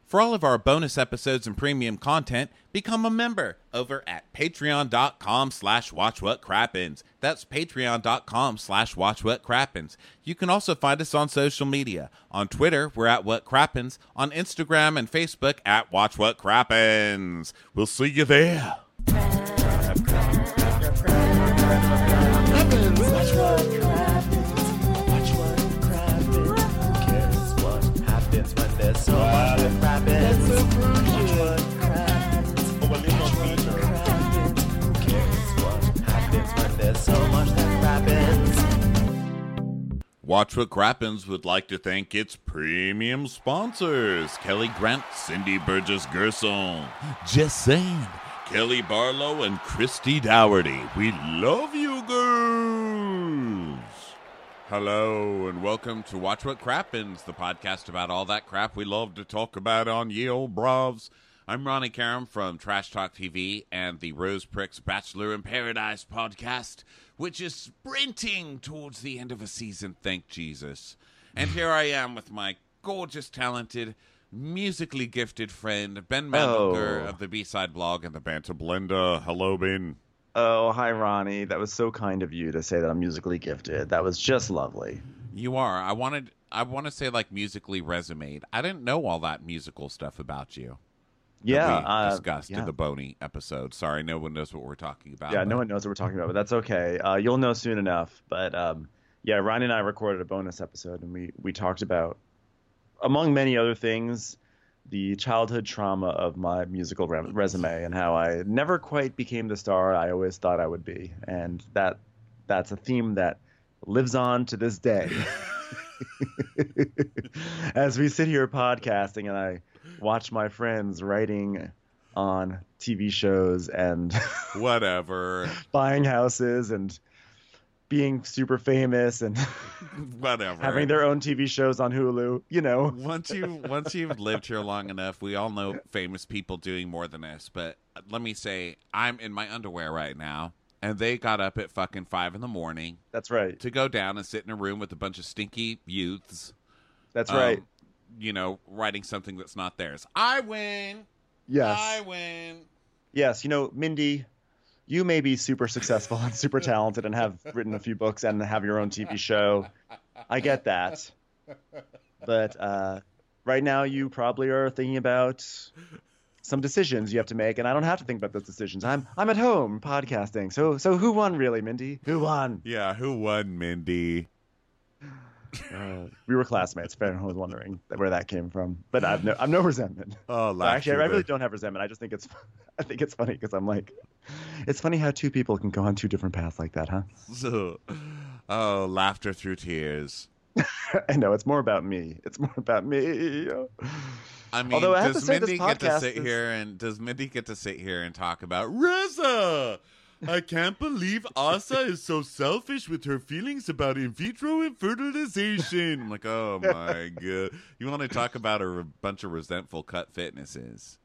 For all of our bonus episodes and premium content, become a member over at patreon.com/watchwhatcrappens. That's patreon.com/watchwhatcrappens. You can also find us on social media. On Twitter, we're at What Crappens. On Instagram and Facebook at Watch What Crappens. We'll see you there. Watch What Crappens would like to thank its premium sponsors: Kelly Grant, Cindy Burgess-Gerson, Jess Sand, Kelly Barlow, and Christy Dougherty. We love you girls! Hello, and welcome to Watch What Crappens, the podcast about all that crap we love to talk about on Ye Old Bravs. I'm Ronnie Karam from Trash Talk TV and the Rose Pricks Bachelor in Paradise podcast, which is sprinting towards the end of a season, thank Jesus. And here I am with my gorgeous, talented, musically gifted friend, Ben Mandlinger of the B-Side blog and the Banter Blender. Hello, Ben. Oh, hi, Ronnie. That was so kind of you to say that I'm musically gifted. That was just lovely. You are. I want to say, like, musically resumed. I didn't know all that musical stuff about you. Yeah, we discussed in the Boney episode. Sorry, no one knows what we're talking about. Yeah, no one knows what we're talking about, but that's okay. You'll know soon enough. But yeah, Ronnie and I recorded a bonus episode, and we talked about, among many other things, the childhood trauma of my musical resume and how I never quite became the star I always thought I would be, and that's a theme that lives on to this day. As we sit here podcasting, and I watch my friends writing on TV shows and whatever, buying houses and being super famous and whatever, having their own TV shows on Hulu, you know. Once you've lived here long enough, we all know famous people doing more than this. But let me say, I'm in my underwear right now, and they got up at fucking 5 a.m. That's right. To go down and sit in a room with a bunch of stinky youths. That's right. You know, writing something that's not theirs. I win. Yes. I win. Yes. You know, Mindy, you may be super successful and super talented and have written a few books and have your own TV show. I get that. But right now you probably are thinking about some decisions you have to make, and I don't have to think about those decisions. I'm at home podcasting. So who won really, Mindy? Who won? Yeah, who won, Mindy? We were classmates. If anyone was wondering where that came from, but I've no resentment. Oh, actually, I really don't have resentment. I just think it's funny because I'm like, it's funny how two people can go on two different paths like that, huh? Oh, laughter through tears. I know, it's more about me. It's more about me. I mean, although I have does to say, Mindy this get to podcast sit here and does Mindy get to sit here and talk about Reza? I can't believe Asa is so selfish with her feelings about in vitro fertilization. I'm like, oh my god. You want to talk about a bunch of resentful cut fitnesses?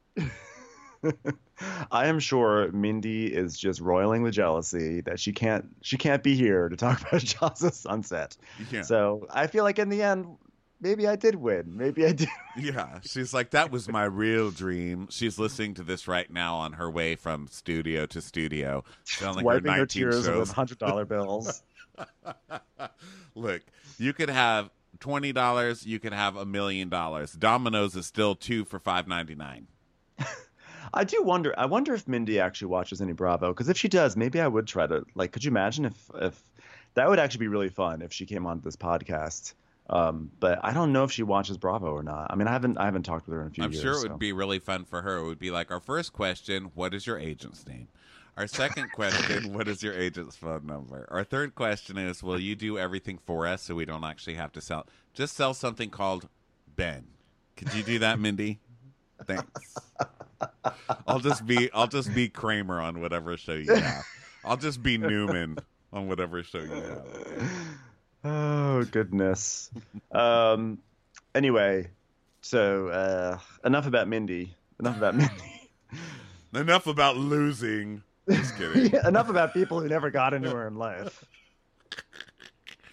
I am sure Mindy is just roiling with jealousy that she can't be here to talk about Jazza Sunset. Yeah. So I feel like in the end, maybe I did win. Maybe I did. Yeah, she's like, that was my real dream. She's listening to this right now on her way from studio to studio, selling wiping her her tears shows. with $100 bills. Look, you could have $20. You could have $1 million. Domino's is still 2 for $5.99. I do wonder. I wonder if Mindy actually watches any Bravo, because if she does, maybe I would try to, like. Could you imagine if that would actually be really fun if she came on this podcast? But I don't know if she watches Bravo or not. I mean, I haven't talked with her in a few years. I'm sure it would be really fun for her. It would be like, our first question: what is your agent's name? Our second question: what is your agent's phone number? Our third question is: will you do everything for us so we don't actually have to sell? Just sell something called Ben. Could you do that, Mindy? Thanks. I'll just be Kramer on whatever show you have. I'll just be Newman on whatever show you have. Oh goodness. Anyway, so enough about Mindy. Enough about losing. Just kidding. Yeah, enough about people who never got anywhere in life.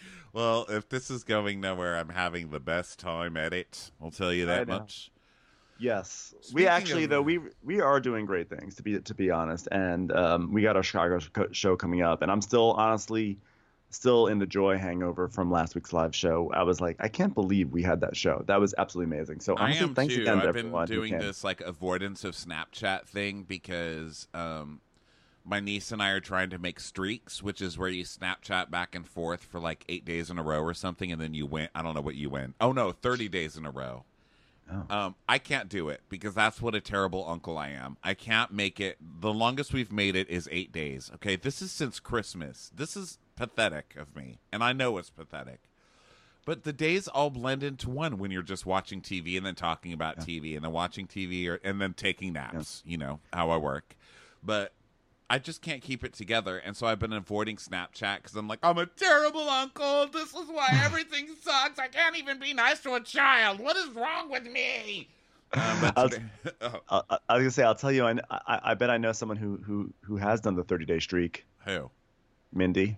Well, if this is going nowhere, I'm having the best time at it. I'll tell you that much. Yes, we Speaking actually of, though we are doing great things to be honest, and we got our Chicago show coming up, and I'm still honestly still in the joy hangover from last week's live show. I was like, I can't believe we had that show. That was absolutely amazing. So I honestly, am thanks too. again to I've been everyone who doing came. this like avoidance of Snapchat thing because my niece and I are trying to make streaks, which is where you Snapchat back and forth for like 8 days in a row or something, and then you win. I don't know what you win. Oh no, 30 days in a row. Oh. I can't do it because that's what a terrible uncle I am. I can't make it. The longest we've made it is 8 days. Okay, this is since Christmas. This is pathetic of me, and I know it's pathetic. But the days all blend into one when you're just watching TV and then talking about TV and then watching TV and then taking naps. You know how I work, but I just can't keep it together, and so I've been avoiding Snapchat because I'm like, I'm a terrible uncle. This is why everything sucks. I can't even be nice to a child. What is wrong with me? I was gonna say, I'll tell you, I bet I know someone who has done the 30-day streak. Who? Mindy.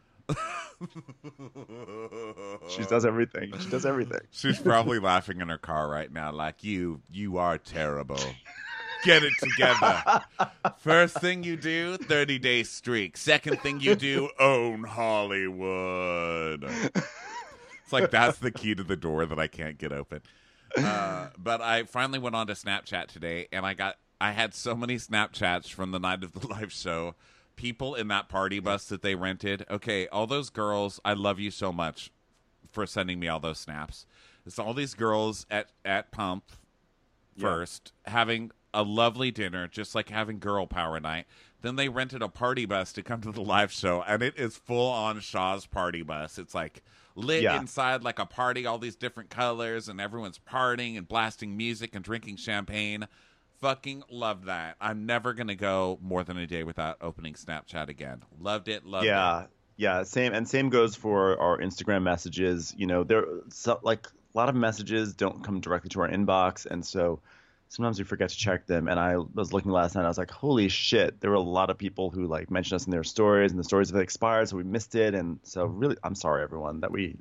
She does everything. She does everything. She's probably laughing in her car right now, like you are terrible. Get it together. First thing you do, 30-day streak. Second thing you do, own Hollywood. It's like that's the key to the door that I can't get open. But I finally went on to Snapchat today, and I had so many Snapchats from the night of the live show. People in that party bus that they rented. Okay, all those girls, I love you so much for sending me all those snaps. It's all these girls at Pump first having a lovely dinner, just like having girl power night. Then they rented a party bus to come to the live show, and it is full on Shaw's party bus. It's like lit inside like a party, all these different colors, and everyone's partying and blasting music and drinking champagne. Fucking love that. I'm never going to go more than a day without opening Snapchat again. Loved it. Yeah, same goes for our Instagram messages. You know, like a lot of messages don't come directly to our inbox, and so sometimes we forget to check them. And I was looking last night, I was like, holy shit, there were a lot of people who like mentioned us in their stories, and the stories have expired, so we missed it. And so really, I'm sorry everyone that we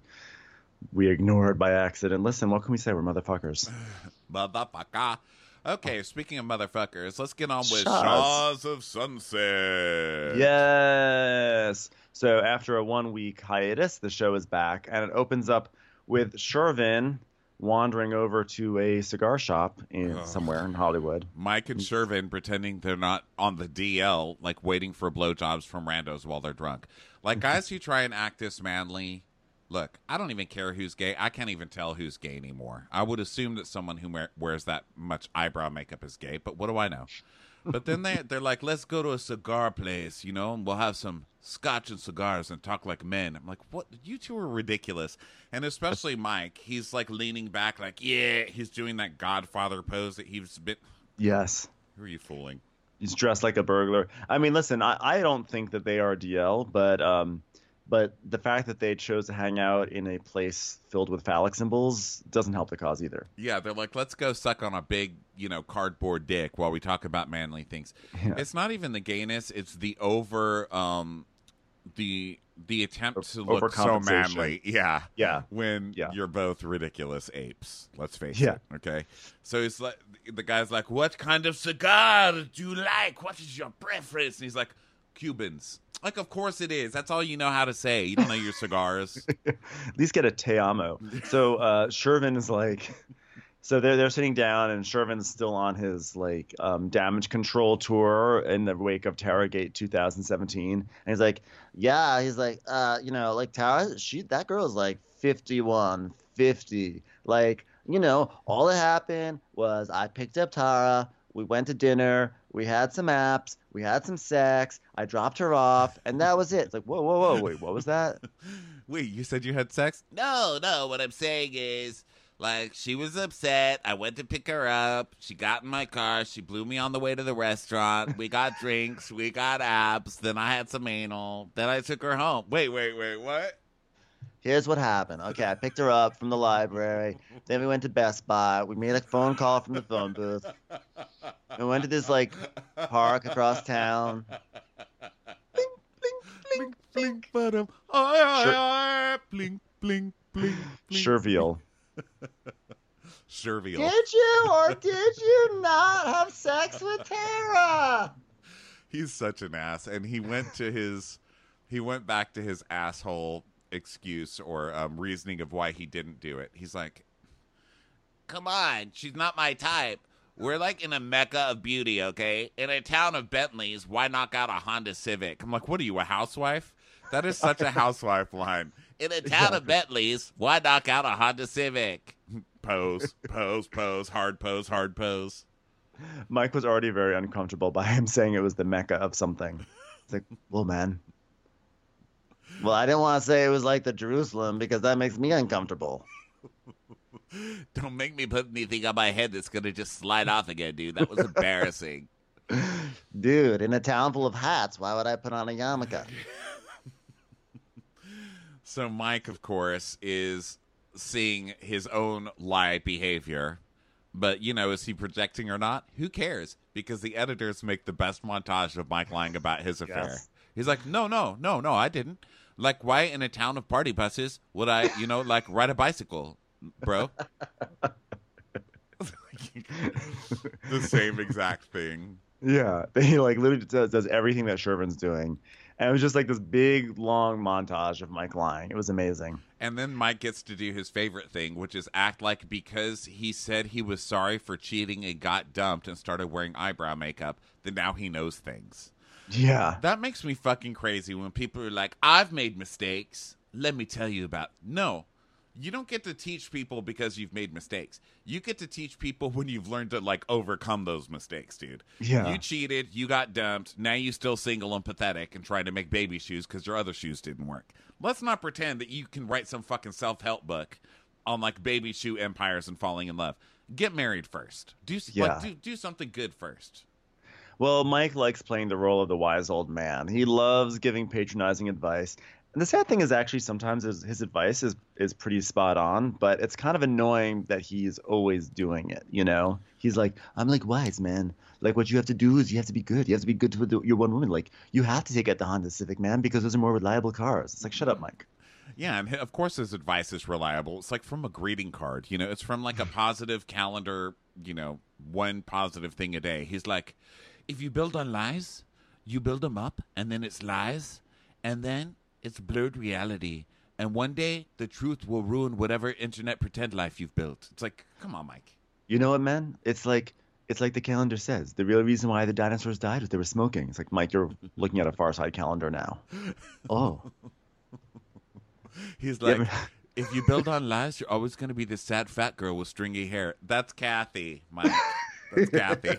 ignored by accident. Listen, what can we say? We're motherfuckers. Motherfucker. Okay, speaking of motherfuckers, let's get on with Shaws of Sunset. Yes. So after a 1-week hiatus, the show is back, and it opens up with Shervin wandering over to a cigar shop somewhere in Hollywood. Mike and Shervin pretending they're not on the DL, like waiting for blowjobs from randos while they're drunk. Like guys who try and act this manly. Look, I don't even care who's gay. I can't even tell who's gay anymore. I would assume that someone who wears that much eyebrow makeup is gay, but what do I know? But then they're like, let's go to a cigar place, you know, and we'll have some scotch and cigars and talk like men. I'm like, what? You two are ridiculous. And especially Mike, he's like leaning back like, yeah, he's doing that Godfather pose that he's been. Yes. Who are you fooling? He's dressed like a burglar. I mean, listen, I don't think that they are DL, but the fact that they chose to hang out in a place filled with phallic symbols doesn't help the cause either. Yeah, they're like, let's go suck on a big, cardboard dick while we talk about manly things. Yeah. It's not even the gayness; it's the the attempt to look so manly. Yeah. When you're both ridiculous apes. Let's face it. Okay. So it's like the guy's like, "What kind of cigar do you like? What is your preference?" And he's like, "Cubans." Like, of course it is. That's all you know how to say. You don't know your cigars. At least get a te amo. So Shervin is like, so they're sitting down, and Shervin's still on his like damage control tour in the wake of Tarragate 2017, and he's like, like Tara, that girl's like 51, 50. Like, all that happened was I picked up Tara. We went to dinner. We had some apps. We had some sex. I dropped her off, and that was it. It's like, whoa, wait, what was that? Wait, you said you had sex? No. What I'm saying is, like, she was upset. I went to pick her up. She got in my car. She blew me on the way to the restaurant. We got drinks. We got apps. Then I had some anal. Then I took her home. Wait, what? Here's what happened. Okay, I picked her up from the library. Then we went to Best Buy. We made a phone call from the phone booth. We went to this, like, park across town. Blink, blink, blink, blink. Blink, blink, blink. Sherville. Servial. Did you or did you not have sex with Tara? He's such an ass, and he went back to his asshole excuse or reasoning of why he didn't do it. He's like, come on, she's not my type. We're like in a mecca of beauty, okay? In a town of Bentleys, why knock out a Honda Civic? I'm like, what are you, a housewife? That is such a housewife line. In a town of Bentleys, why knock out a Honda Civic? Pose, pose, pose, hard pose, hard pose. Mike was already very uncomfortable by him saying it was the mecca of something. It's like, well, man. Well, I didn't want to say it was like the Jerusalem because that makes me uncomfortable. Don't make me put anything on my head that's going to just slide off again, dude. That was embarrassing. Dude, in a town full of hats, why would I put on a yarmulke? So Mike, of course, is seeing his own lie behavior. But, you know, is he projecting or not? Who cares? Because the editors make the best montage of Mike lying about his affair. Yes. He's like, no, I didn't. Like, why in a town of party buses would I, like, ride a bicycle, bro? The same exact thing. Yeah. He, like, literally does everything that Shervin's doing. And it was just like this big, long montage of Mike lying. It was amazing. And then Mike gets to do his favorite thing, which is act like because he said he was sorry for cheating and got dumped and started wearing eyebrow makeup, that now he knows things. Yeah. That makes me fucking crazy when people are like, I've made mistakes. Let me tell you about. No. You don't get to teach people because you've made mistakes. You get to teach people when you've learned to, like, overcome those mistakes, dude. Yeah. You cheated, you got dumped, now you still single and pathetic and trying to make baby shoes because your other shoes didn't work. Let's not pretend that you can write some fucking self-help book on, like, baby shoe empires and falling in love. Get married first. Do something good first. Well, Mike likes playing the role of the wise old man. He loves giving patronizing advice. And the sad thing is actually sometimes his advice is pretty spot on, but it's kind of annoying that he's always doing it, you know? He's like, I'm like wise, man. Like what you have to do is you have to be good. You have to be good to your one woman. Like you have to take out the Honda Civic, man, because those are more reliable cars. It's like, shut up, Mike. Yeah, and of course his advice is reliable. It's like from a greeting card, you know? It's from like a positive calendar, you know, one positive thing a day. He's like, if you build on lies, you build them up, and then it's lies, and then it's blurred reality. And one day, the truth will ruin whatever internet pretend life you've built. It's like, come on, Mike. You know what, man? It's like the calendar says. The real reason why the dinosaurs died was they were smoking. It's like, Mike, you're looking at a Far Side calendar now. Oh. He's like, if you build on lies, you're always going to be this sad fat girl with stringy hair. That's Kathy, Mike. That's Kathy.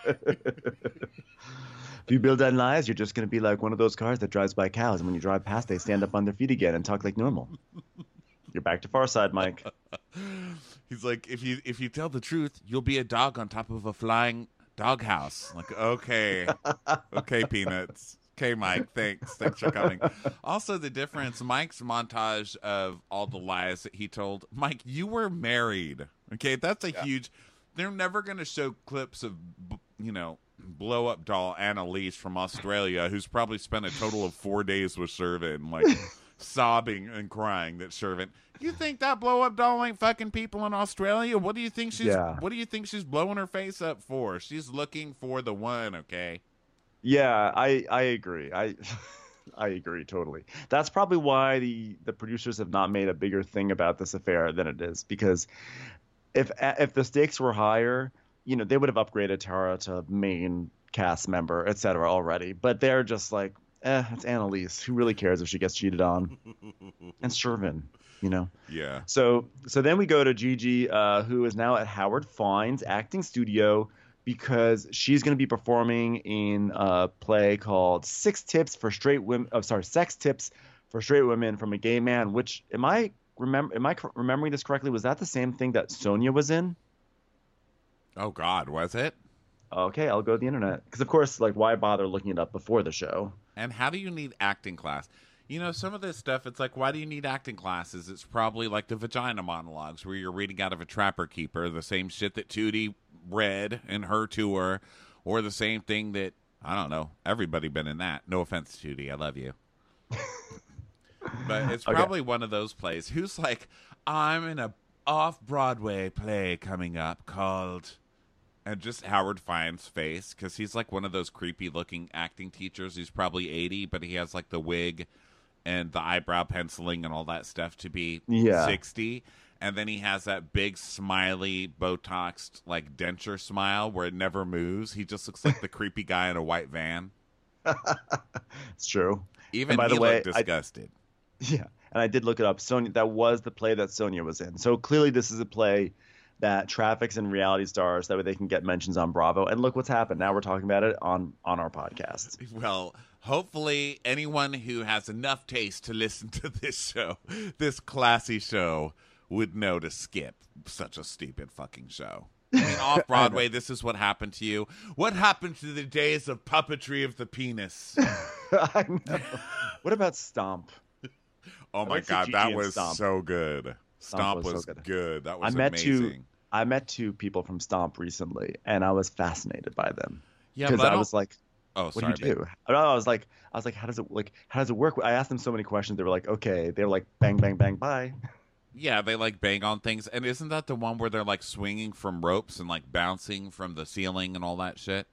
If you build on lies, you're just going to be like one of those cars that drives by cows, and when you drive past, they stand up on their feet again and talk like normal. You're back to Far Side, Mike. He's like, if you tell the truth, you'll be a dog on top of a flying doghouse. Like, okay, Peanuts. Okay, Mike, thanks for coming. Also, the difference, Mike's montage of all the lies that he told. Mike, you were married. Okay, that's a huge. They're never going to show clips of, you know, blow up doll Annalise from Australia, who's probably spent a total of 4 days with Shervin, like sobbing and crying that Shervin. You think that blow up doll ain't fucking people in Australia? What do you think she's blowing her face up for? She's looking for the one, okay? Yeah, I agree. I agree totally. That's probably why the producers have not made a bigger thing about this affair than it is, because if the stakes were higher, you know, they would have upgraded Tara to main cast member, etc. already. But they're just like, it's Annalise. Who really cares if she gets cheated on? And Shervin, you know. Yeah. So then we go to Gigi, who is now at Howard Fine's acting studio because she's going to be performing in a play called Sex Tips for Straight Women from a Gay Man. Which am I remembering this correctly? Was that the same thing that Sonia was in? Oh, God, was it? Okay, I'll go to the internet. Because, of course, like, why bother looking it up before the show? And how do you need acting class? You know, some of this stuff, it's like, why do you need acting classes? It's probably like the vagina monologues where you're reading out of a Trapper Keeper, the same shit that Tootie read in her tour, or the same thing that, I don't know, everybody been in that. No offense, Tootie, I love you. But it's probably one of those plays. Who's like, I'm in a off-Broadway play coming up called, and just Howard Fine's face, because he's like one of those creepy-looking acting teachers. He's probably 80, but he has like the wig and the eyebrow penciling and all that stuff to be 60. And then he has that big, smiley, Botoxed, like, denture smile where it never moves. He just looks like the creepy guy in a white van. It's true. Even he looked disgusted. Yeah, and I did look it up. Sonia, that was the play that Sonia was in. So clearly this is a play that traffics in reality stars. That way they can get mentions on Bravo. And look what's happened. Now we're talking about it on our podcast. Well, hopefully anyone who has enough taste to listen to this show, this classy show, would know to skip such a stupid fucking show. I mean, off-Broadway, this is what happened to you. What happened to the days of puppetry of the penis? I know. What about Stomp? Oh, my God, that was so good. Stomp was so good. That was amazing. I met two people from Stomp recently, and I was fascinated by them. Yeah, because I was like, "Oh, what do you do?" I was like, how does it work? I asked them so many questions. They were like, "Okay." They were like, "Bang, bang, bang, bye." Yeah, they like bang on things. And isn't that the one where they're like swinging from ropes and like bouncing from the ceiling and all that shit?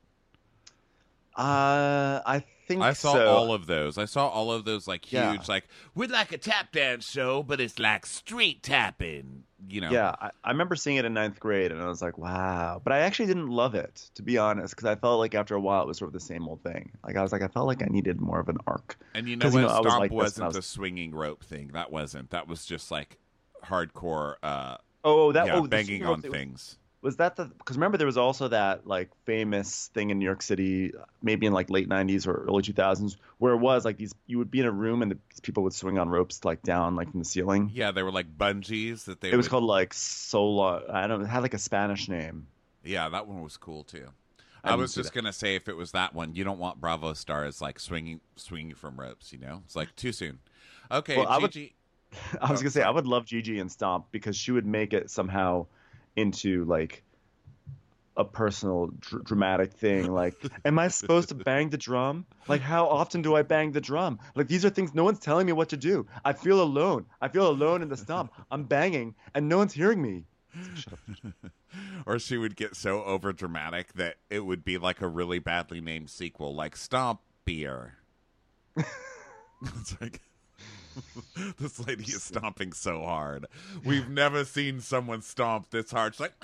I think I saw all of those. I saw all of those like huge, like, we're like a tap dance show, but it's like street tapping, you know? Yeah, I remember seeing it in 9th grade and I was like, wow. But I actually didn't love it, to be honest, because I felt like after a while it was sort of the same old thing. Like I felt like I needed more of an arc. And you know what? Stomp wasn't the swinging rope thing. That wasn't. That was just like hardcore banging on things. Was that because remember there was also that like famous thing in New York City, maybe in like late 90s or early 2000s, where it was like you would be in a room and these people would swing on ropes like down like from the ceiling. Yeah, they were like bungees that they. It was called like Sola. I don't know. It had like a Spanish name. Yeah, that one was cool too. I was just gonna say if it was that one, you don't want Bravo stars like swinging from ropes. You know, it's like too soon. Okay, well, Gigi. I was gonna say I would love Gigi and Stomp because she would make it somehow into like a personal dramatic thing. Like, am I supposed to bang the drum? Like, how often do I bang the drum? Like, these are things no one's telling me what to do. I feel alone. In the Stomp. I'm banging and no one's hearing me. Shut up. Or she would get so over dramatic that it would be like a really badly named sequel, like Stomp Beer. It's like this lady is stomping so hard. We've never seen someone stomp this hard. She's like,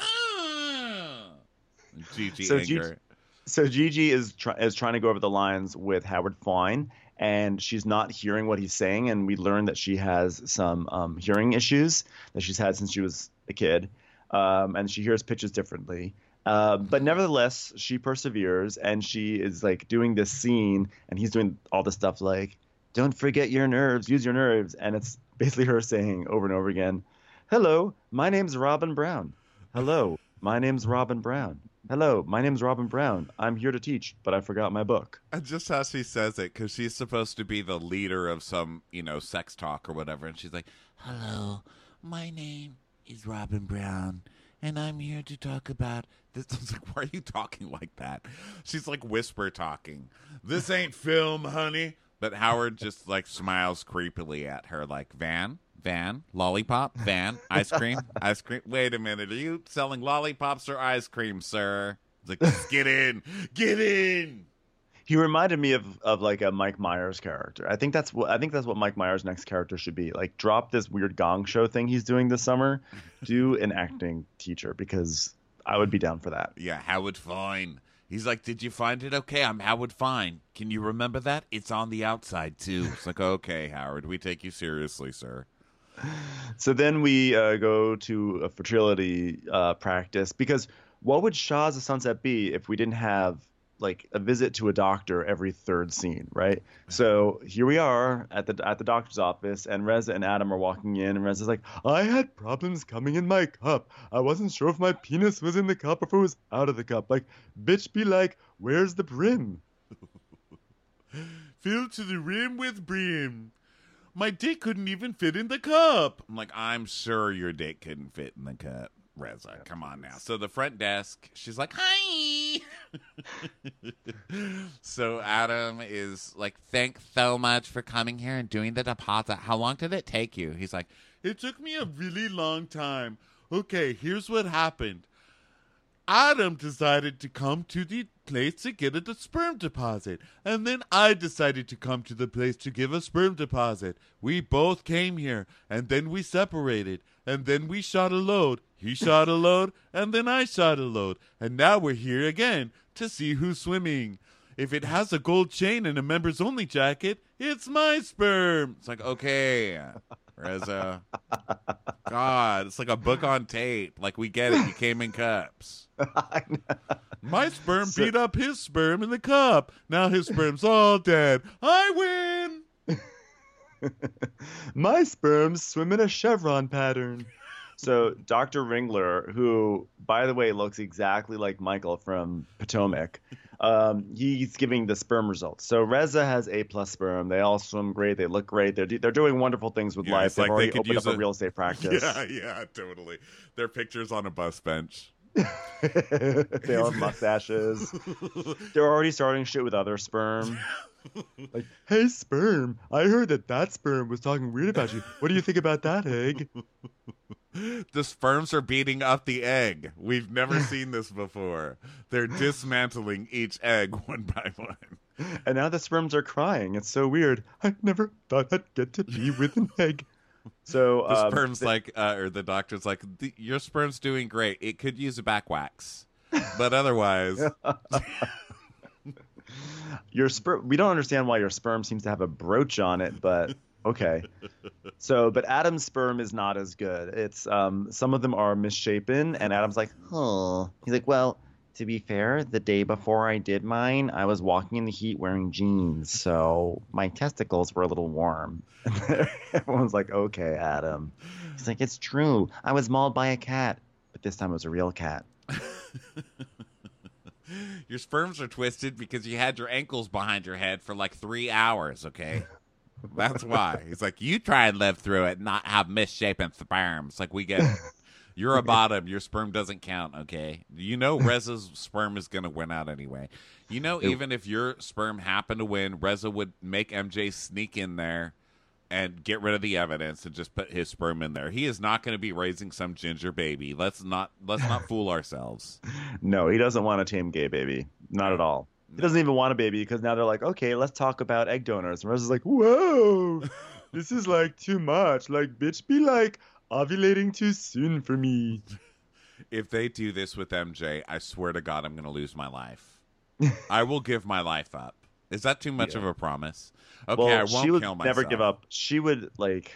Gigi anger. So Gigi is trying to go over the lines with Howard Fine, and she's not hearing what he's saying. And we learned that she has some hearing issues that she's had since she was a kid, and she hears pitches differently. But nevertheless, she perseveres, and she is like doing this scene, and he's doing all this stuff like, don't forget your nerves, use your nerves. And it's basically her saying over and over again, hello, my name's Robin Brown. Hello, my name's Robin Brown. Hello, my name's Robin Brown. I'm here to teach, but I forgot my book. And just how she says it, because she's supposed to be the leader of some, sex talk or whatever. And she's like, hello, my name is Robin Brown, and I'm here to talk about this. I was like, why are you talking like that? She's like whisper talking. This ain't film, honey. But Howard just like smiles creepily at her like, van, lollipop, van, ice cream. Wait a minute. Are you selling lollipops or ice cream, sir? It's like, just get in. He reminded me of like a Mike Myers character. I think that's what Mike Myers' next character should be. Like, drop this weird gong show thing he's doing this summer. Do an acting teacher, because I would be down for that. Yeah, Howard Fine. He's like, did you find it? Okay, I'm Howard Fine. Can you remember that? It's on the outside, too. It's like, okay, Howard, we take you seriously, sir. So then we go to a fertility practice, because what would Shahs of Sunset be if we didn't have like a visit to a doctor every third scene, right? So here we are at the doctor's office, and Reza and Adam are walking in, and Reza's like, I had problems coming in my cup. I wasn't sure if my penis was in the cup or if it was out of the cup. Like, bitch be like, where's the brim? Fill to the rim with brim. My dick couldn't even fit in the cup. I'm like, I'm sure your dick couldn't fit in the cup, Reza. Come on now. So the front desk, she's like, hi. So Adam is like, thanks so much for coming here and doing the deposit. How long did it take you? He's like, it took me a really long time. okay, here's what happened. Adam decided to come to the place to get a sperm deposit. And then I decided to come to the place to give a sperm deposit. We both came here, and then we separated. And then we shot a load. He shot a load, and then I shot a load. And now we're here again to see who's swimming. If it has a gold chain and a members only jacket, it's my sperm. It's like, okay, Reza. God, it's like a book on tape. Like, we get it. You came in cups. My sperm beat up his sperm in the cup. Now his sperm's all dead. I win. My sperms swim in a chevron pattern. So Dr. Ringler, who, by the way, looks exactly like Michael from Potomac, he's giving the sperm results. So Reza has A+ sperm. They all swim great. They look great. They're doing wonderful things with life. They've already opened up a real estate practice. Yeah, totally. Their pictures on a bus bench. They all have mustaches. They're already starting shit with other sperm. Like, hey, sperm, I heard that sperm was talking weird about you. What do you think about that, egg? The sperms are beating up the egg. We've never seen this before. They're dismantling each egg one by one. And now the sperms are crying. It's so weird. I never thought I'd get to be with an egg. So the sperm's or the doctor's like, your sperm's doing great. It could use a back wax, but otherwise, your sperm. We don't understand why your sperm seems to have a brooch on it, but okay. So, but Adam's sperm is not as good. It's some of them are misshapen, and Adam's like, huh. He's like, well, to be fair, the day before I did mine, I was walking in the heat wearing jeans, so my testicles were a little warm. Everyone's like, okay, Adam. He's like, it's true. I was mauled by a cat, but this time it was a real cat. Your sperms are twisted because you had your ankles behind your head for like 3 hours, okay? That's why. He's like, you try and live through it and not have misshapen sperms. Like, we get it. You're a bottom. Your sperm doesn't count, okay? You know Reza's sperm is going to win out anyway. You know, even if your sperm happened to win, Reza would make MJ sneak in there and get rid of the evidence and just put his sperm in there. He is not going to be raising some ginger baby. Let's not fool ourselves. No, he doesn't want a tame gay baby. Not at all. He doesn't even want a baby because now they're like, okay, let's talk about egg donors. And Reza's like, whoa, this is like too much. Like, bitch, be like ovulating too soon for me. If they do this with MJ, I swear to God, I'm going to lose my life. I will give my life up. Is that too much of a promise? Okay, well, I won't she would kill myself. Never give up. She would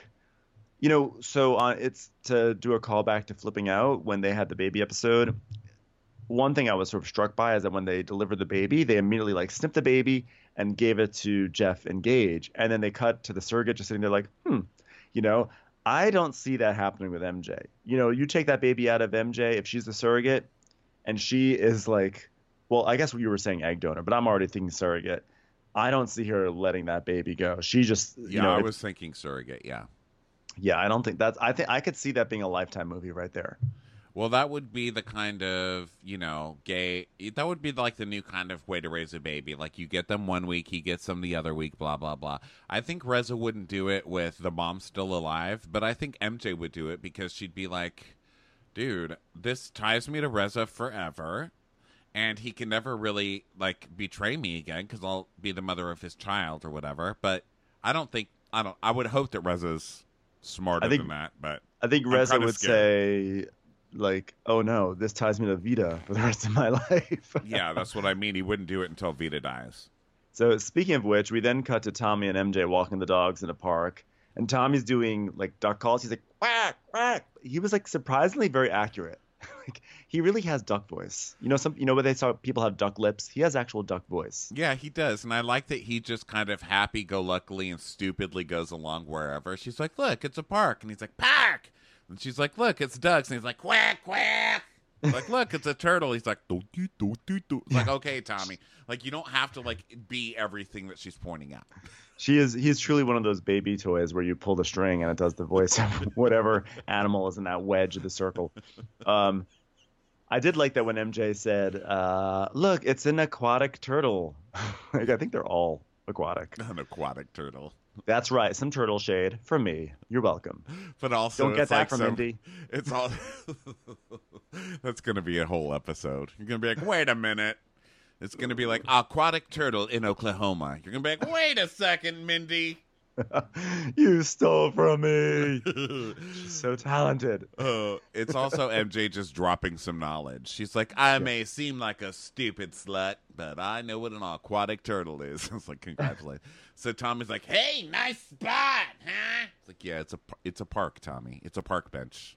so it's to do a callback to Flipping Out when they had the baby episode. One thing I was sort of struck by is that when they delivered the baby, they immediately snipped the baby and gave it to Jeff and Gage, and then they cut to the surrogate just sitting there like, I don't see that happening with MJ. You take that baby out of MJ if she's the surrogate, and she is like, well, I guess what you were saying egg donor, but I'm already thinking surrogate. I don't see her letting that baby go. She just, I was thinking surrogate. Yeah. Yeah, I don't think that's. I think I could see that being a Lifetime movie right there. Well, that would be the kind of, gay. That would be like the new kind of way to raise a baby. Like, you get them 1 week, he gets them the other week, blah, blah, blah. I think Reza wouldn't do it with the mom still alive, but I think MJ would do it because she'd be like, dude, this ties me to Reza forever, and he can never really, betray me again because I'll be the mother of his child or whatever. But I would hope that Reza's smarter than that, but I think Reza would say, oh no, this ties me to Vita for the rest of my life. Yeah, that's what I mean. He wouldn't do it until Vita dies. So speaking of which, we then cut to Tommy and MJ walking the dogs in a park, and Tommy's doing duck calls. He's like, quack, quack. He was surprisingly very accurate. He really has duck voice. Where they saw people have duck lips. He has actual duck voice. Yeah, he does, and I like that he just kind of happy-go-luckily and stupidly goes along wherever. She's like, "Look, it's a park," and he's like, "Park," and she's like, "Look, it's ducks," and he's like, "Quack, quack." Like, "Look, it's a turtle." He's like, "Do do do do do." Like, okay, Tommy. You don't have to be everything that she's pointing out. He's truly one of those baby toys where you pull the string and it does the voice of whatever animal is in that wedge of the circle. I did like that when MJ said, look, it's an aquatic turtle. I think they're all aquatic. An aquatic turtle. That's right. Some turtle shade from me. You're welcome. But also, Don't get it's that like from Mindy. It's all. That's going to be a whole episode. You're going to be like, wait a minute. It's going to be like aquatic turtle in Oklahoma. You're going to be like, wait a second, Mindy. You stole from me. She's so talented. It's also MJ just dropping some knowledge. She's like, I may seem like a stupid slut, but I know what an aquatic turtle is. It's like, congratulations. So Tommy's like, hey, nice spot, huh? It's like, yeah, it's a park, Tommy. It's a park bench.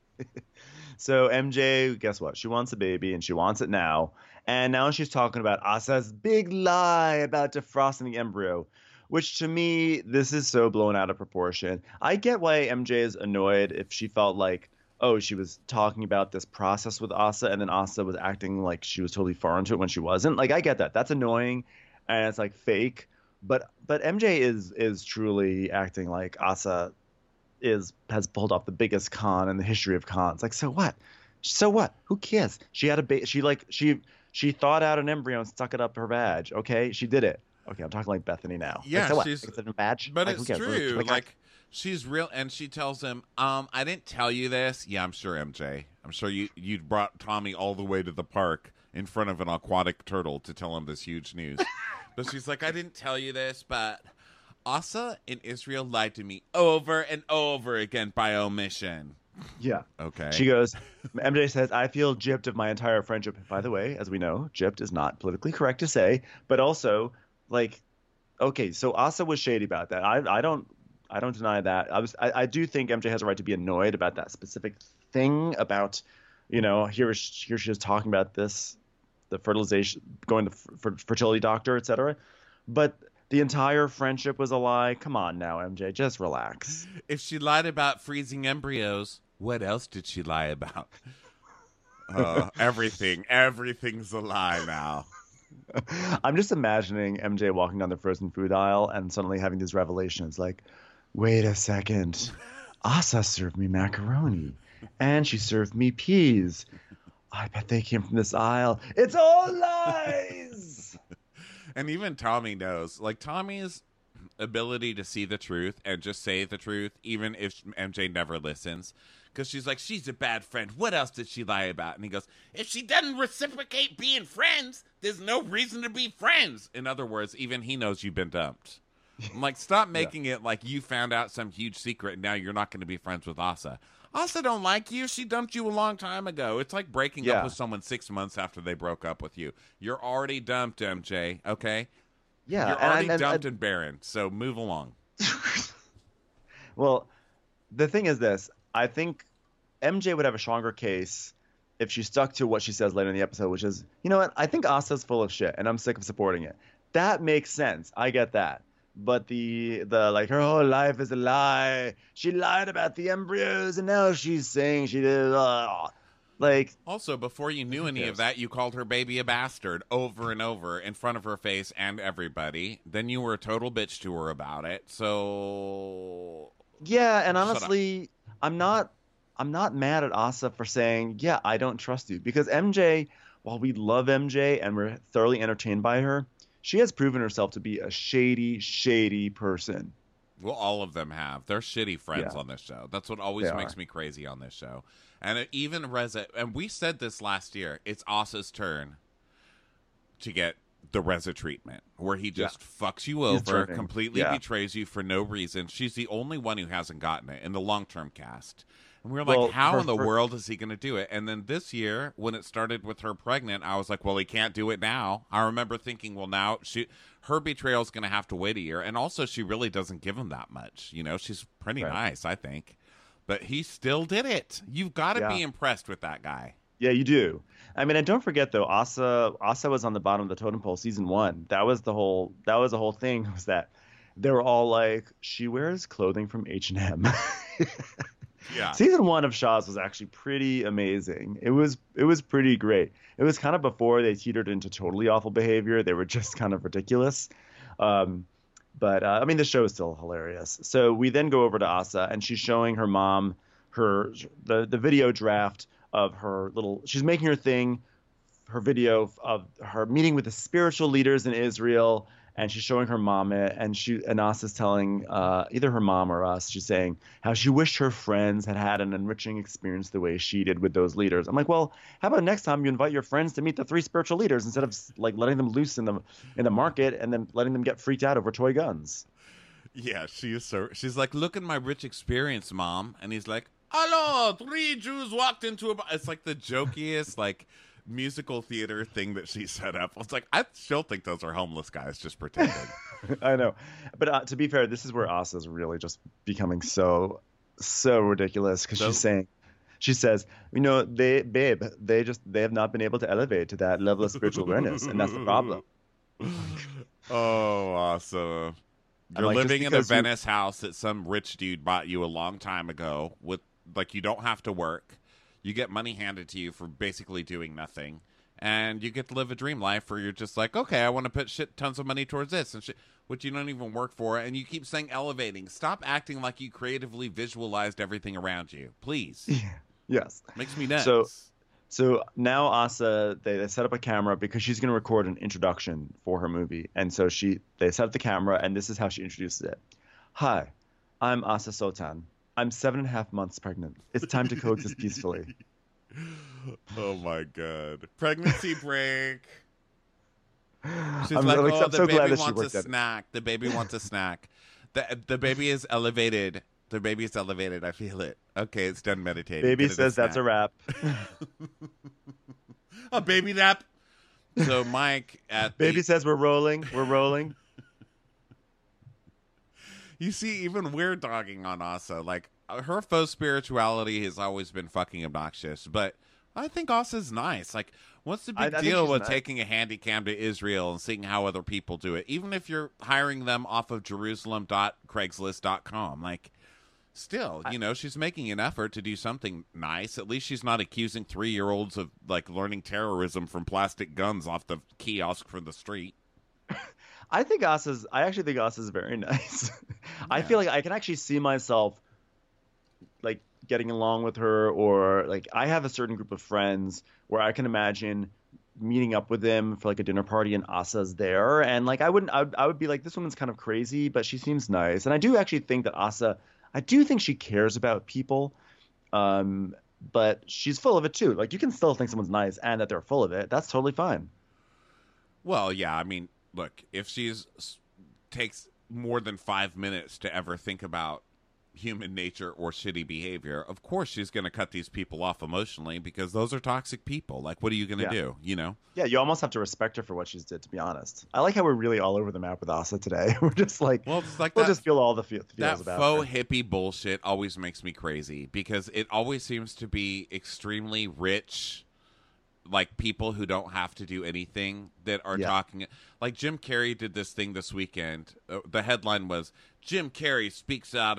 So MJ, guess what? She wants a baby, and she wants it now. And now she's talking about Asa's big lie about defrosting the embryo, which to me, this is so blown out of proportion. I get why MJ is annoyed if she felt like, oh, she was talking about this process with Asa, and then Asa was acting like she was totally foreign to it when she wasn't. Like, I get that. That's annoying, and it's like fake. But MJ is truly acting like Asa has pulled off the biggest con in the history of cons. Like, so what? So what? Who cares? She had she thawed out an embryo and stuck it up her vag. Okay, she did it. Okay, I'm talking like Bethany now. Yeah, like, so what? she's It's a badge. But like, it's true. Like she's real, and she tells him, I didn't tell you this. Yeah, I'm sure, MJ. I'm sure you brought Tommy all the way to the park in front of an aquatic turtle to tell him this huge news. But she's like, I didn't tell you this, but Asa in Israel lied to me over and over again by omission. Yeah. Okay. She goes, MJ says, I feel gypped of my entire friendship. By the way, as we know, gypped is not politically correct to say, but also, like, okay, so Asa was shady about that. I don't deny that. I do think MJ has a right to be annoyed about that specific thing about, here she is talking about this, the fertilization, going to fertility doctor, etc. But the entire friendship was a lie. Come on now, MJ, just relax. If she lied about freezing embryos, what else did she lie about? Everything. Everything's a lie now. I'm just imagining MJ walking down the frozen food aisle and suddenly having these revelations like, wait a second, Asa served me macaroni and she served me peas. I bet they came from this aisle. It's all lies! And even Tommy knows. Like, Tommy's ability to see the truth and just say the truth, even if MJ never listens. Because she's like, she's a bad friend. What else did she lie about? And he goes, if she doesn't reciprocate being friends, there's no reason to be friends. In other words, even he knows you've been dumped. I'm like, stop making it like you found out some huge secret and now you're not going to be friends with Asa. Asa don't like you. She dumped you a long time ago. It's like breaking up with someone 6 months after they broke up with you. You're already dumped, MJ, okay? Yeah. You're already dumped and barren, so move along. Well, the thing is this. I think MJ would have a stronger case if she stuck to what she says later in the episode, which is, you know what? I think Asa's full of shit, and I'm sick of supporting it. That makes sense. I get that. But the like, her whole life is a lie. She lied about the embryos, and now she's saying she did. Like, also, before you knew any of that, you called her baby a bastard over and over in front of her face and everybody. Then you were a total bitch to her about it. So yeah, and honestly, I'm not mad at Asa for saying, yeah, I don't trust you, because MJ, while we love MJ and we're thoroughly entertained by her, she has proven herself to be a shady person. Well, all of them have. They're shitty friends on this show. That's what always makes me crazy on this show. And even Reza, and we said this last year, it's Asa's turn to get the Reza treatment, where he just fucks you over, completely betrays you for no reason. She's the only one who hasn't gotten it in the long-term cast. And we were like, how in the world is he going to do it? And then this year, when it started with her pregnant, I was like, well, he can't do it now. I remember thinking, well, now her betrayal is going to have to wait a year. And also, she really doesn't give him that much. She's pretty nice, I think. But he still did it. You've got to be impressed with that guy. Yeah, you do. I mean, and don't forget though, Asa was on the bottom of the totem pole season 1. That was the whole thing, was that they were all like, she wears clothing from H&M. Yeah. Season 1 of Shaw's was actually pretty amazing. It was pretty great. It was kind of before they teetered into totally awful behavior. They were just kind of ridiculous. But I mean, the show is still hilarious. So we then go over to Asa, and she's showing her mom the video draft of her she's making her video of her meeting with the spiritual leaders in Israel. and she's showing her mom it, and Us is telling either her mom or us, she's saying how she wished her friends had had an enriching experience the way she did with those leaders. I'm like, well, how about next time you invite your friends to meet the three spiritual leaders instead of like letting them loose in the market and then letting them get freaked out over toy guns. Yeah, she's like, look at my rich experience, Mom. And he's like, hello, 3 Jews walked into a bar. It's like the jokiest, like, musical theater thing that she set up. It's like, I still think those are homeless guys just pretending. I know. But to be fair, this is where Asa's really just becoming so ridiculous because she says, they have not been able to elevate to that level of spiritual awareness, and that's the problem. Oh, awesome. You're like, living in a Venice house that some rich dude bought you a long time ago with, like, you don't have to work. You get money handed to you for basically doing nothing. And you get to live a dream life where you're just like, okay, I want to put tons of money towards this and shit, which you don't even work for. And you keep saying elevating. Stop acting like you creatively visualized everything around you. Please. Yeah. Yes. Makes me nuts. So now Asa, they set up a camera because she's going to record an introduction for her movie. And so they set up the camera, and this is how she introduces it. Hi, I'm Asa Sultan. I'm 7.5 months pregnant. It's time to coexist peacefully. Oh, my God. Pregnancy break. She's I'm like, really, oh, I'm the so baby glad that she wants worked a at it. snack. The baby wants a snack. The baby is elevated. The baby is elevated. I feel it. Okay, it's done meditating. Baby says that's a wrap. A baby nap. So Mike Baby says we're rolling. We're rolling. You see, even we're dogging on Asa. Like, her faux spirituality has always been fucking obnoxious, but I think Asa's nice. Like, what's the big deal with taking a handy cam to Israel and seeing how other people do it? Even if you're hiring them off of Jerusalem.craigslist.com. Like, still, she's making an effort to do something nice. At least she's not accusing 3-year-olds of, like, learning terrorism from plastic guns off the kiosk from the street. I actually think Asa's very nice. Yeah. I feel like I can actually see myself, like, getting along with her, or, like, I have a certain group of friends where I can imagine meeting up with them for, like, a dinner party and Asa's there. And, like, I would be like, this woman's kind of crazy, but she seems nice. And I do actually think that I do think she cares about people, but she's full of it too. Like, you can still think someone's nice and that they're full of it. That's totally fine. Well, yeah, I mean, look, if takes more than 5 minutes to ever think about human nature or shitty behavior, of course she's going to cut these people off emotionally because those are toxic people. Like, what are you going to do, Yeah, you almost have to respect her for what she's did, to be honest. I like how we're really all over the map with Asa today. We're just like, we'll just feel all the feels that about faux her. hippie bullshit always makes me crazy because it always seems to be extremely rich, like, people who don't have to do anything that are talking. Like, Jim Carrey did this thing this weekend. The headline was, Jim Carrey speaks out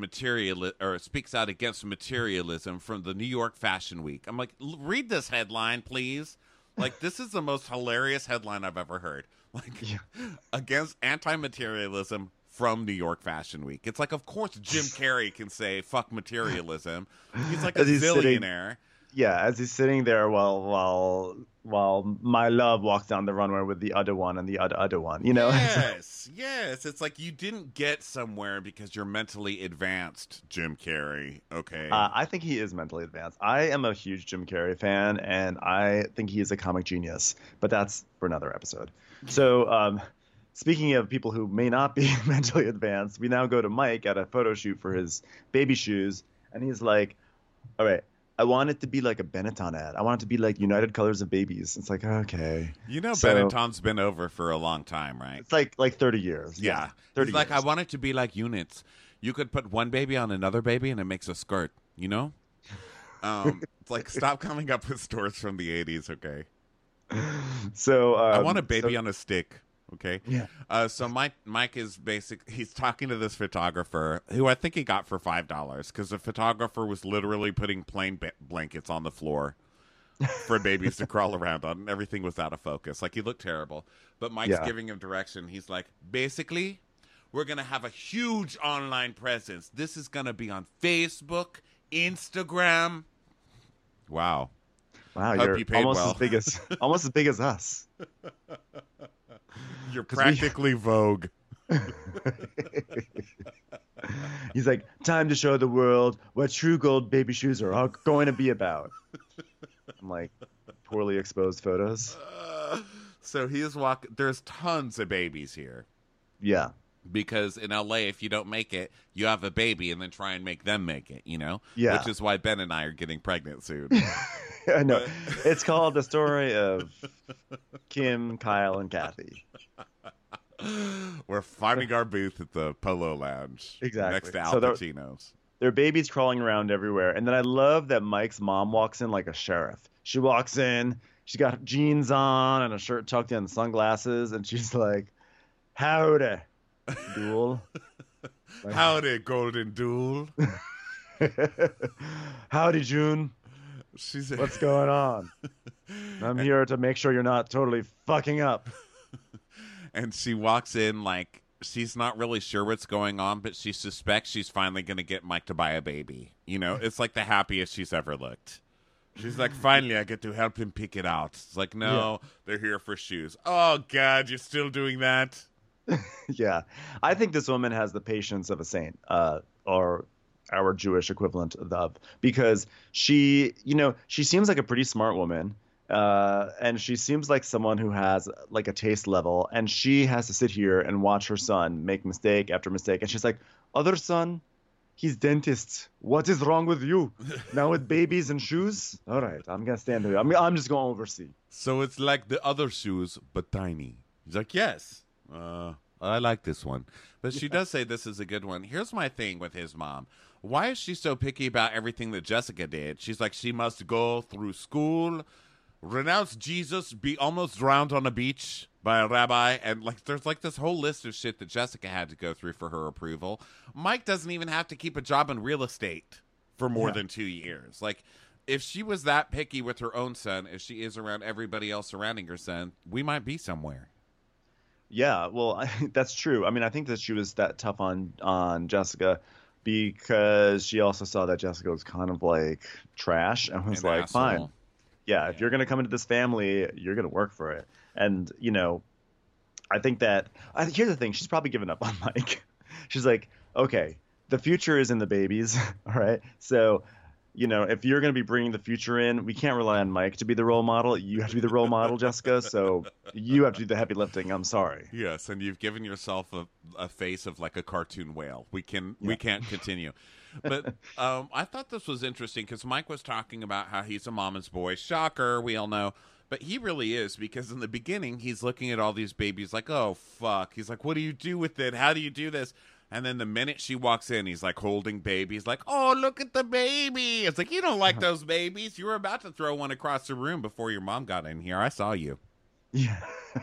against materialism from the New York Fashion Week. I'm like, read this headline, please. Like, this is the most hilarious headline I've ever heard. Like, against anti-materialism from New York Fashion Week. It's like, of course Jim Carrey can say fuck materialism. He's like a zillionaire. As he's sitting there while my love walks down the runway with the other one and the other one, Yes. It's like you didn't get somewhere because you're mentally advanced, Jim Carrey. Okay. I think he is mentally advanced. I am a huge Jim Carrey fan, and I think he is a comic genius. But that's for another episode. So, speaking of people who may not be mentally advanced, we now go to Mike at a photo shoot for his baby shoes, and he's like, "All right. I want it to be like a Benetton ad. I want it to be like United Colors of Babies." It's like, okay. Benetton's been over for a long time, right? It's like 30 years. Yeah. 30 it's like, years. I want it to be like units. You could put one baby on another baby and it makes a skirt, It's like, stop coming up with stores from the 80s, okay? So I want a baby on a stick. Okay. Yeah. So Mike is he's talking to this photographer who I think he got for $5 because the photographer was literally putting plain blankets on the floor for babies to crawl around on, and everything was out of focus. Like, he looked terrible. But Mike's giving him direction. He's like, basically, we're going to have a huge online presence. This is going to be on Facebook, Instagram. Wow. Wow, Hope you're you paid almost well. almost as big as us. You're practically Vogue. He's like, time to show the world what true gold baby shoes are going to be about. I'm like, poorly exposed photos. So he is walking. There's tons of babies here. Yeah. Because in LA, if you don't make it, you have a baby and then try and make them make it, Yeah. Which is why Ben and I are getting pregnant soon. I know. It's called The Story of Kim, Kyle, and Kathy. We're finding our booth at the Polo Lounge. Exactly. Next to Al So Pacino's. There are babies crawling around everywhere. And then I love that Mike's mom walks in like a sheriff. She walks in, she's got jeans on and a shirt tucked in, sunglasses, and she's like, howdy, Duel. Like, howdy, Golden Duel. howdy, June. What's going on? I'm here to make sure you're not totally fucking up. And she walks in like she's not really sure what's going on, but she suspects she's finally going to get Mike to buy a baby. It's like the happiest she's ever looked. She's like, finally, I get to help him pick it out. It's like, no, They're here for shoes. Oh, God, you're still doing that? Yeah. I think this woman has the patience of a saint, or our Jewish equivalent of, because she seems like a pretty smart woman. And she seems like someone who has like a taste level, and she has to sit here and watch her son make mistake after mistake. And she's like, other son, he's dentist. What is wrong with you? Now with babies and shoes? All right, I'm going to stand here. I'm just going to oversee. So it's like the other shoes, but tiny. He's like, yes, I like this one. But she does say this is a good one. Here's my thing with his mom. Why is she so picky about everything that Jessica did? She's like, she must go through school, renounce Jesus, be almost drowned on a beach by a rabbi, and like there's like this whole list of shit that Jessica had to go through for her approval. Mike doesn't even have to keep a job in real estate for more than 2 years. Like, if she was that picky with her own son as she is around everybody else surrounding her son, we might be somewhere. Yeah, well, that's true. I mean, I think that she was that tough on Jessica because she also saw that Jessica was kind of like trash and was like, asshole. Fine. Yeah, if you're going to come into this family, you're going to work for it. And, I think that here's the thing. She's probably given up on Mike. She's like, okay, the future is in the babies. All right. So, if you're going to be bringing the future in, we can't rely on Mike to be the role model. You have to be the role model, Jessica. So you have to do the heavy lifting. I'm sorry. Yes. And you've given yourself a face of like a cartoon whale. We can't continue. But I thought this was interesting because Mike was talking about how he's a mama's boy. Shocker, we all know. But he really is, because in the beginning, he's looking at all these babies like, oh, fuck. He's like, what do you do with it? How do you do this? And then the minute she walks in, he's like holding babies like, oh, look at the baby. It's like, you don't like those babies. You were about to throw one across the room before your mom got in here. I saw you. Yeah.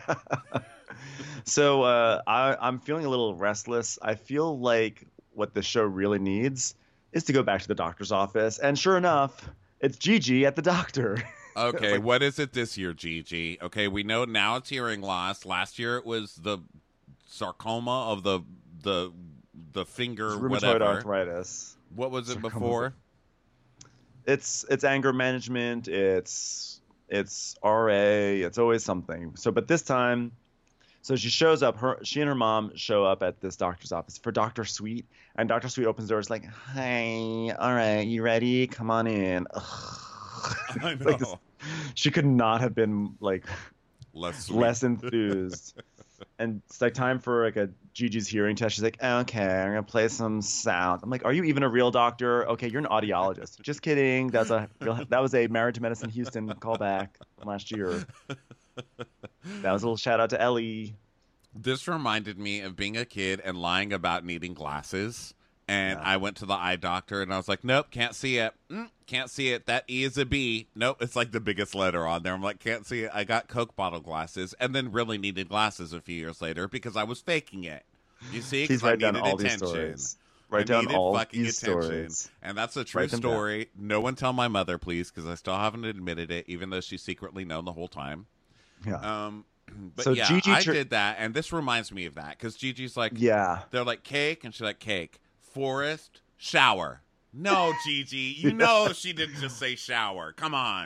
So I'm feeling a little restless. I feel like what the show really needs is to go back to the doctor's office. And sure enough, it's Gigi at the doctor. Okay, what is it this year, Gigi? Okay, we know now it's hearing loss. Last year it was the sarcoma of the finger, rheumatoid whatever. arthritis. What was it before? It's anger management. It's RA. It's always something. So, but this time, so she shows up. She and her mom show up at this doctor's office for Dr. Sweet, and Dr. Sweet opens the door. It's like, "Hi, all right, you ready? Come on in." Ugh. I know. Like she could not have been like less enthused. And it's like time for like a Gigi's hearing test. She's like, okay, I'm gonna play some sound. I'm like, are you even a real doctor? Okay, you're an audiologist. Just kidding. That was a Married to Medicine Houston callback last year. That was a little shout out to Ellie. This reminded me of being a kid and lying about needing glasses. And I went to the eye doctor, and I was like, nope, can't see it. Can't see it. That E is a B. Nope, it's like the biggest letter on there. I'm like, can't see it. I got Coke bottle glasses, and then really needed glasses a few years later because I was faking it. You see? Please write down all these stories. Write down all these stories. And that's a true story. No one tell my mother, please, because I still haven't admitted it, even though she's secretly known the whole time. Yeah. But so yeah, Gigi I did that, and this reminds me of that, because Gigi's like, they're like, cake, and she's like, cake. Forest, shower. No, Gigi, you know she didn't just say shower. Come on.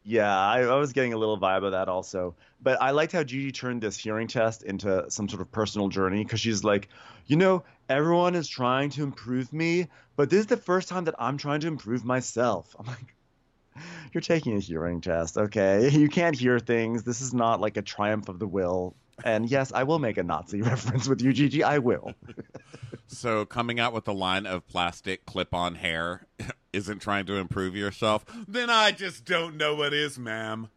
Yeah, I was getting a little vibe of that also. But I liked how Gigi turned this hearing test into some sort of personal journey because she's like, everyone is trying to improve me, but this is the first time that I'm trying to improve myself. I'm like, you're taking a hearing test, okay? You can't hear things. This is not like a triumph of the will. And yes, I will make a Nazi reference with you, Gigi. I will. So coming out with a line of plastic clip-on hair isn't trying to improve yourself, then I just don't know what is, ma'am.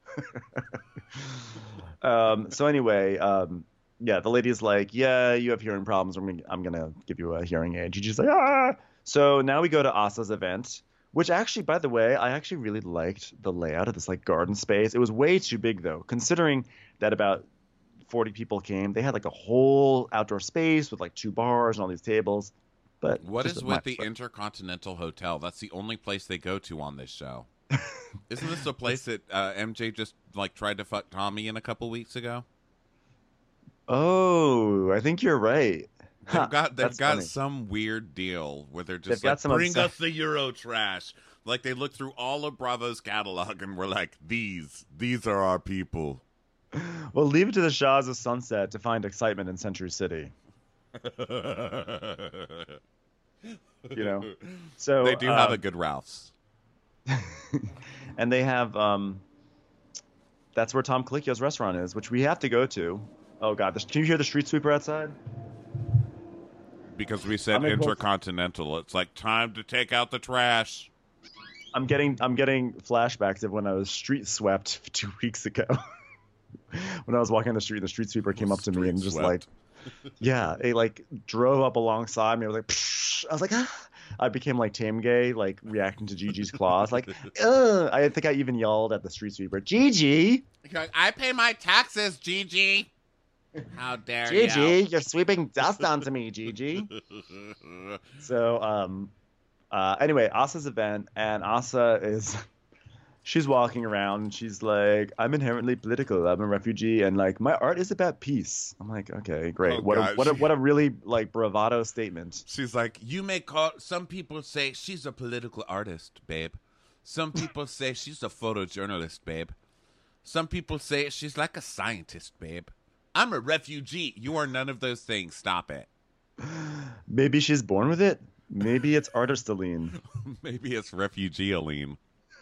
So anyway, yeah, the lady's like, yeah, you have hearing problems. I'm gonna give you a hearing aid. Gigi's like, ah. So now we go to Asa's event, which actually, by the way, I actually really liked the layout of this like garden space. It was way too big though, considering that about 40 people came. They had like a whole outdoor space with like 2 bars and all these tables. But what is with the Intercontinental Hotel? That's the only place they go to on this show. Isn't this the place that MJ just like tried to fuck Tommy in a couple weeks ago? Oh, I think you're right. They've got funny. some weird deal where they're just They've like, got bring us the Euro trash. Like they look through all of Bravo's catalog and we're like, these are our people. Well, leave it to the Shahs of Sunset to find excitement in Century City. So they do have a good Ralph's. And they have that's where Tom Colicchio's restaurant is, which we have to go to. Oh God, can you hear the street sweeper outside? Because we said Intercontinental. It's like time to take out the trash. I'm getting flashbacks of when I was street swept 2 weeks ago. When I was walking on the street, the street sweeper came up to me and just like, yeah, it like drove up alongside me. I was like, psh! I was like, ah. I became like Tame Gay, like reacting to Gigi's claws. Like, ugh. I think I even yelled at the street sweeper, Gigi. I pay my taxes, Gigi. How dare Gigi, you? you're sweeping dust onto me, Gigi. So, anyway, Asa's event, and Asa is, she's walking around, and she's like, I'm inherently political. I'm a refugee, and like, my art is about peace. I'm like, okay, great. Oh, what a really like bravado statement. She's like, you may call. Some people say she's a political artist, babe. Some people say she's a photojournalist, babe. Some people say she's like a scientist, babe. I'm a refugee. You are none of those things. Stop it. Maybe she's born with it. Maybe it's artist Aline. Maybe it's refugee Aline.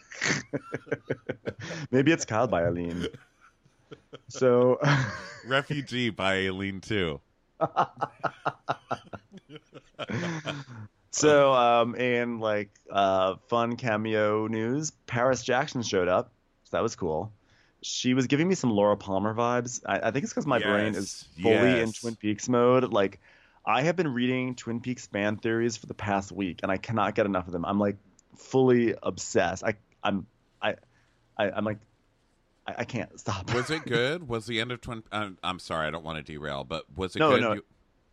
Maybe it's Kyle by Aline. So refugee by Aline too. So in like fun cameo news, Paris Jackson showed up. So that was cool. She was giving me some Laura Palmer vibes. I think it's because my brain is fully in Twin Peaks mode. Like, I have been reading Twin Peaks fan theories for the past week, and I cannot get enough of them. I'm like fully obsessed. I'm like, I can't stop. Was it good? Was the end of Twin? I'm sorry, I don't want to derail, but was it good? No.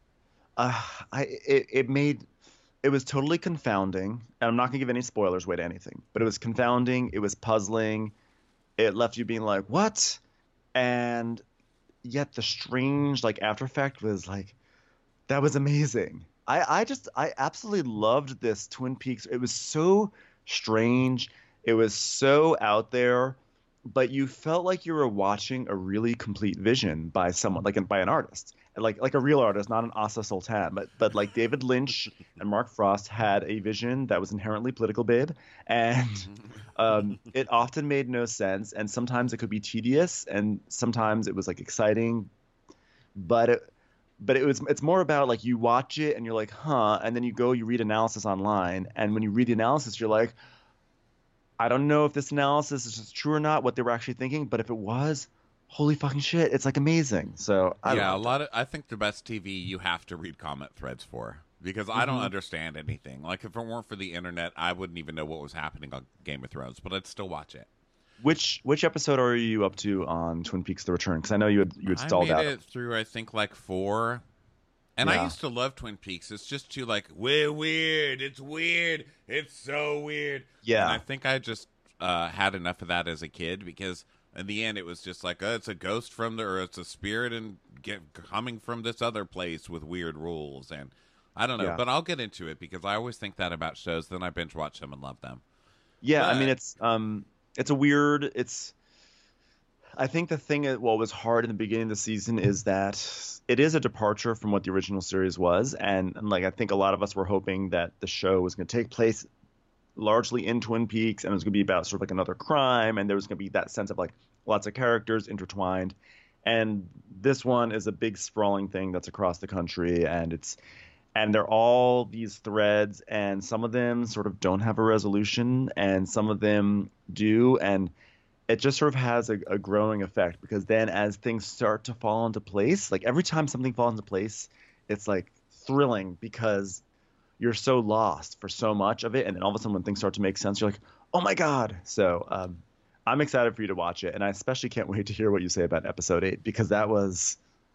It was totally confounding, and I'm not gonna give any spoilers away to anything. But it was confounding. It was puzzling. It left you being like, what? And yet the strange like after effect was like, that was amazing. I absolutely loved this Twin Peaks. It was so strange. It was so out there, but you felt like you were watching a really complete vision by someone, by an artist, like a real artist, not an Asa Sultan, but like David Lynch and Mark Frost had a vision that was inherently political, babe, and it often made no sense, and sometimes it could be tedious, and sometimes it was like exciting, but it's more about like you watch it and you're like, huh, and then you read analysis online, and when you read the analysis, you're like, I don't know if this analysis is just true or not, what they were actually thinking, but if it was, holy fucking shit, it's like amazing. So I think the best TV you have to read comment threads for, because I don't understand anything. Like if it weren't for the internet, I wouldn't even know what was happening on Game of Thrones, but I'd still watch it. Which episode are you up to on Twin Peaks: The Return? Because I know you had stalled out. I made it through, I think, like 4. And I used to love Twin Peaks. It's just too like, we're weird. It's weird. It's so weird. Yeah. And I think I just had enough of that as a kid, because in the end it was just like, it's a ghost or it's a spirit and coming from this other place with weird rules. And I don't know, but I'll get into it because I always think that about shows. Then I binge watch them and love them. Yeah, but, I mean, it's a weird. I think the thing that what was hard in the beginning of the season is that it is a departure from what the original series was, and like I think a lot of us were hoping that the show was going to take place largely in Twin Peaks, and it was going to be about sort of like another crime, and there was going to be that sense of like lots of characters intertwined. And this one is a big sprawling thing that's across the country, and they're all these threads, and some of them sort of don't have a resolution, and some of them do, and it just sort of has a growing effect because then as things start to fall into place, like every time something falls into place, it's like thrilling because you're so lost for so much of it, and then all of a sudden when things start to make sense, you're like, oh my god. So I'm excited for you to watch it, and I especially can't wait to hear what you say about episode 8 because that was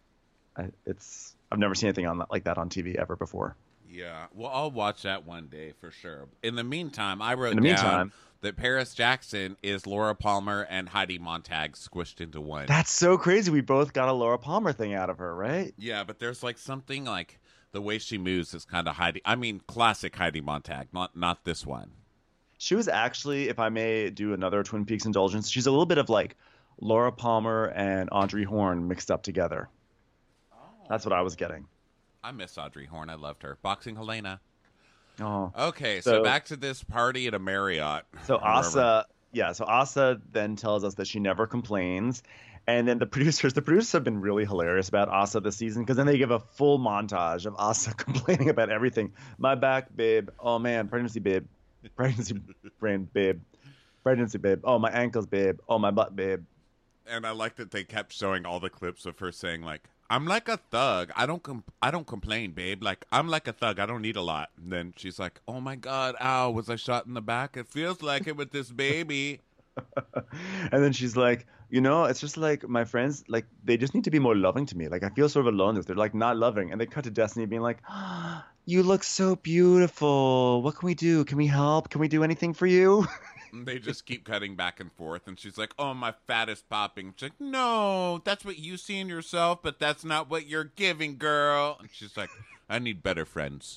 I've never seen anything on like that on TV ever before. Yeah, well, I'll watch that one day for sure. In the meantime, I wrote down that Paris Jackson is Laura Palmer and Heidi Montag squished into one. That's so crazy. We both got a Laura Palmer thing out of her, right? Yeah, but there's like something like the way she moves is kind of Heidi. I mean, classic Heidi Montag, not this one. She was actually, if I may do another Twin Peaks indulgence, she's a little bit of like Laura Palmer and Audrey Horne mixed up together. Oh. That's what I was getting. I miss Audrey Horne. I loved her. Boxing Helena. Oh. Okay, so back to this party at a Marriott. So Asa then tells us that she never complains. And then the producers have been really hilarious about Asa this season because then they give a full montage of Asa complaining about everything. My back, babe. Oh, man. Pregnancy, babe. Pregnancy brain, babe. Pregnancy, babe. Oh, my ankles, babe. Oh, my butt, babe. And I like that they kept showing all the clips of her saying, like, I'm like a thug. I don't complain, babe. Like, I'm like a thug. I don't need a lot. And then she's like, oh, my God. Ow, was I shot in the back? It feels like it with this baby. And then she's like, it's just like my friends, like, they just need to be more loving to me. Like, I feel sort of alone if they're, like, not loving. And they cut to Destiny being like, oh, you look so beautiful. What can we do? Can we help? Can we do anything for you? They just keep cutting back and forth, and she's like, oh, my fat is popping. She's like, no, that's what you see in yourself, but that's not what you're giving, girl. And she's like, I need better friends.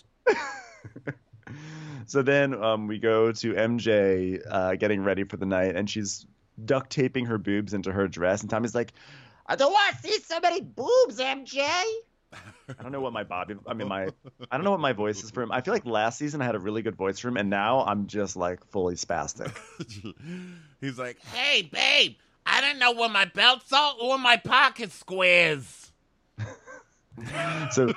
So then we go to MJ getting ready for the night, and she's duct taping her boobs into her dress, and Tommy's like, I don't want to see so many boobs, MJ. I don't know what I don't know what my voice is for him. I feel like last season I had a really good voice for him, and now I'm just like fully spastic. He's like, hey, babe, I don't know where my belt's at or my pocket squares. So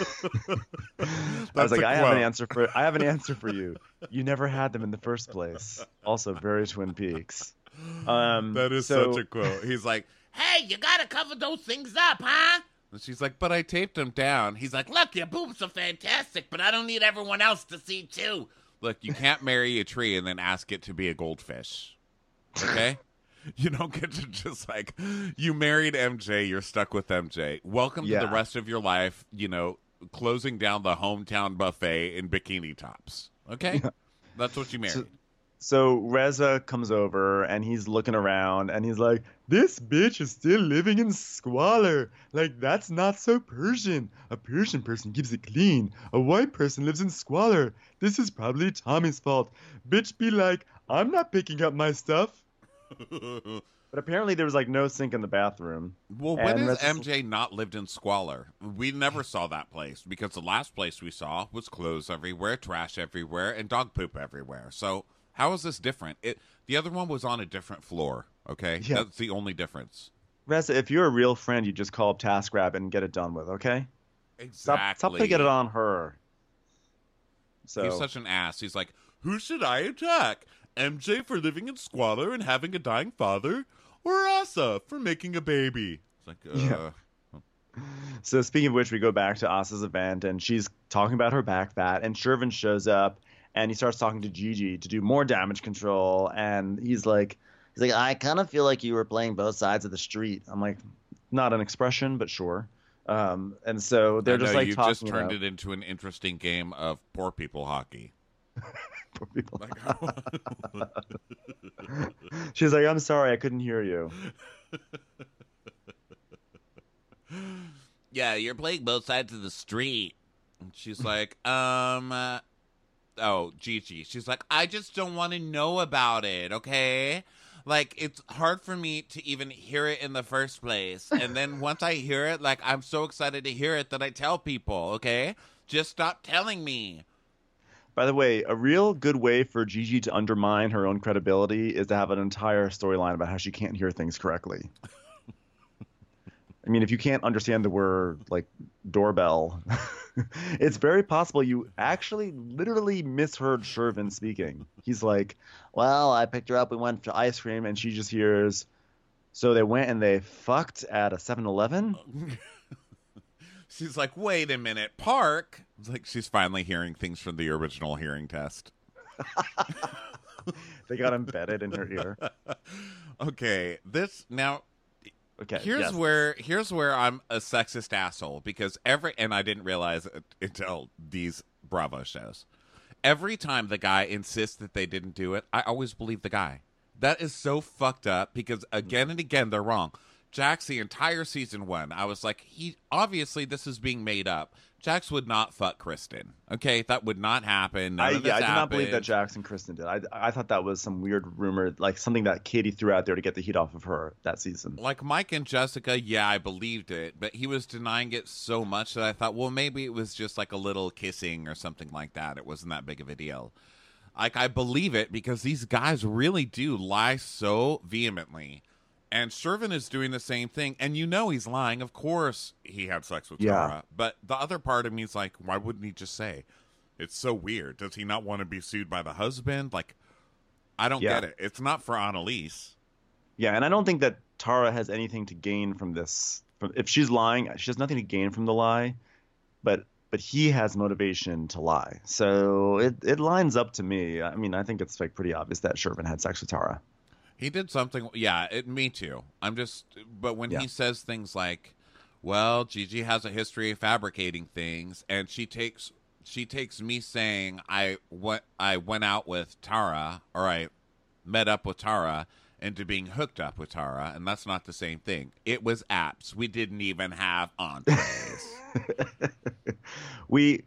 I was like, I have an answer for you. You never had them in the first place. Also, very Twin Peaks. That is such a quote. He's like, hey, you gotta cover those things up, huh? And she's like, but I taped them down. He's like, look, your boobs are fantastic, but I don't need everyone else to see too. Look, you can't marry a tree and then ask it to be a goldfish. Okay? You don't get to just like, you married MJ, you're stuck with MJ. Welcome to the rest of your life, closing down the hometown buffet in bikini tops. Okay? Yeah. That's what you married. So Reza comes over and he's looking around and he's like, this bitch is still living in squalor. Like, that's not so Persian. A Persian person keeps it clean. A white person lives in squalor. This is probably Tommy's fault. Bitch be like, I'm not picking up my stuff. But apparently there was like no sink in the bathroom. Well, when has MJ not lived in squalor? We never saw that place because the last place we saw was clothes everywhere, trash everywhere, and dog poop everywhere. So how is this different? The other one was on a different floor, okay? Yeah. That's the only difference. Reza, if you're a real friend, you just call up TaskRabbit and get it done with, okay? Exactly. Stop to get it on her. So he's such an ass. He's like, who should I attack? MJ for living in squalor and having a dying father? Or Asa for making a baby? It's like, Yeah. So speaking of which, we go back to Asa's event, and she's talking about her back fat, and Shervin shows up, and he starts talking to Gigi to do more damage control, and he's like, I kind of feel like you were playing both sides of the street. I'm like, not an expression, but sure. And so they're just like you talking. You just turned it into an interesting game of poor people hockey. Poor people. She's like, I'm sorry, I couldn't hear you. Yeah, you're playing both sides of the street. And she's like, Gigi. She's like, I just don't want to know about it, okay? Like, it's hard for me to even hear it in the first place. And then once I hear it, like, I'm so excited to hear it that I tell people, okay? Just stop telling me. By the way, a real good way for Gigi to undermine her own credibility is to have an entire storyline about how she can't hear things correctly. I mean, if you can't understand the word like doorbell, it's very possible you actually literally misheard Shervin speaking. He's like, well, I picked her up, we went to ice cream, and she just hears, so they went and they fucked at a 7-Eleven? She's like, wait a minute, Park. It's like she's finally hearing things from the original hearing test. They got embedded in her ear. Okay, Okay, here's where I'm a sexist asshole, because and I didn't realize it until these Bravo shows. Every time the guy insists that they didn't do it, I always believe the guy. That is so fucked up, because again and again they're wrong. Jax, the entire season 1, I was like, obviously this is being made up. Jax would not fuck Kristen. Okay, that would not happen. I did not believe that Jax and Kristen did. I thought that was some weird rumor, like something that Katie threw out there to get the heat off of her that season. Like Mike and Jessica, yeah, I believed it, but he was denying it so much that I thought, well, maybe it was just like a little kissing or something like that. It wasn't that big of a deal. Like, I believe it because these guys really do lie so vehemently. And Shervin is doing the same thing. And you know he's lying. Of course he had sex with Tara. But the other part of me is like, why wouldn't he just say? It's so weird. Does he not want to be sued by the husband? Like, I don't get it. It's not for Annalise. Yeah, and I don't think that Tara has anything to gain from this. If she's lying, she has nothing to gain from the lie. But he has motivation to lie. So it lines up to me. I mean, I think it's like pretty obvious that Shervin had sex with Tara. He did something. Yeah, me too. But when he says things like, well, Gigi has a history of fabricating things, and she takes me saying I went out with Tara, or I met up with Tara, into being hooked up with Tara, and that's not the same thing. It was apps. We didn't even have entrees. we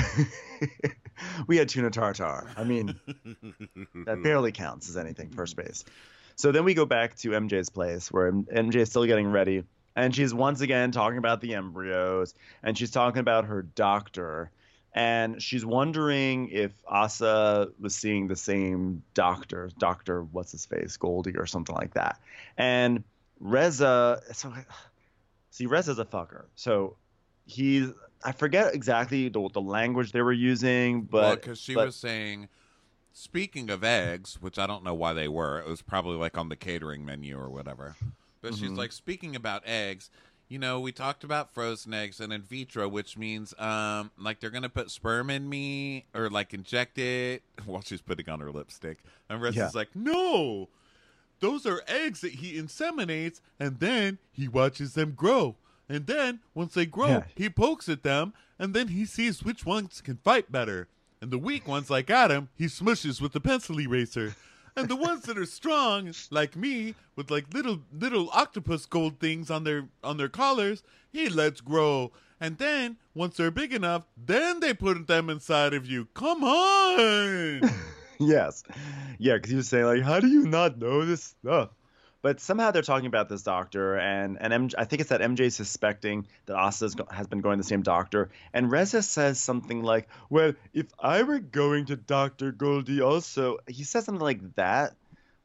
had tuna tartare. I mean, that barely counts as anything, first base. So then we go back to MJ's place, where MJ is still getting ready, and she's once again talking about the embryos, and she's talking about her doctor, and she's wondering if Asa was seeing the same doctor, what's his face, Goldie or something like that. And Reza, Reza's a fucker. So I forget exactly the language they were using, but because she was saying, speaking of eggs, which I don't know why they were, it was probably like on the catering menu or whatever. But she's like, speaking about eggs, you know, we talked about frozen eggs and in vitro, which means like they're gonna put sperm in me or like inject it while she's putting on her lipstick. And Reza's like, no, those are eggs that he inseminates, and then he watches them grow. And then once they grow, he pokes at them, and then he sees which ones can fight better. And the weak ones, like Adam, he smushes with the pencil eraser. And the ones that are strong, like me, with like little octopus gold things on their collars, he lets grow. And then, once they're big enough, then they put them inside of you. Come on! Yes. Yeah, because he was saying, like, how do you not know this stuff? But somehow they're talking about this doctor, and I think it's that MJ suspecting that Asa has been going to the same doctor. And Reza says something like, well, if I were going to Dr. Goldie also, he says something like that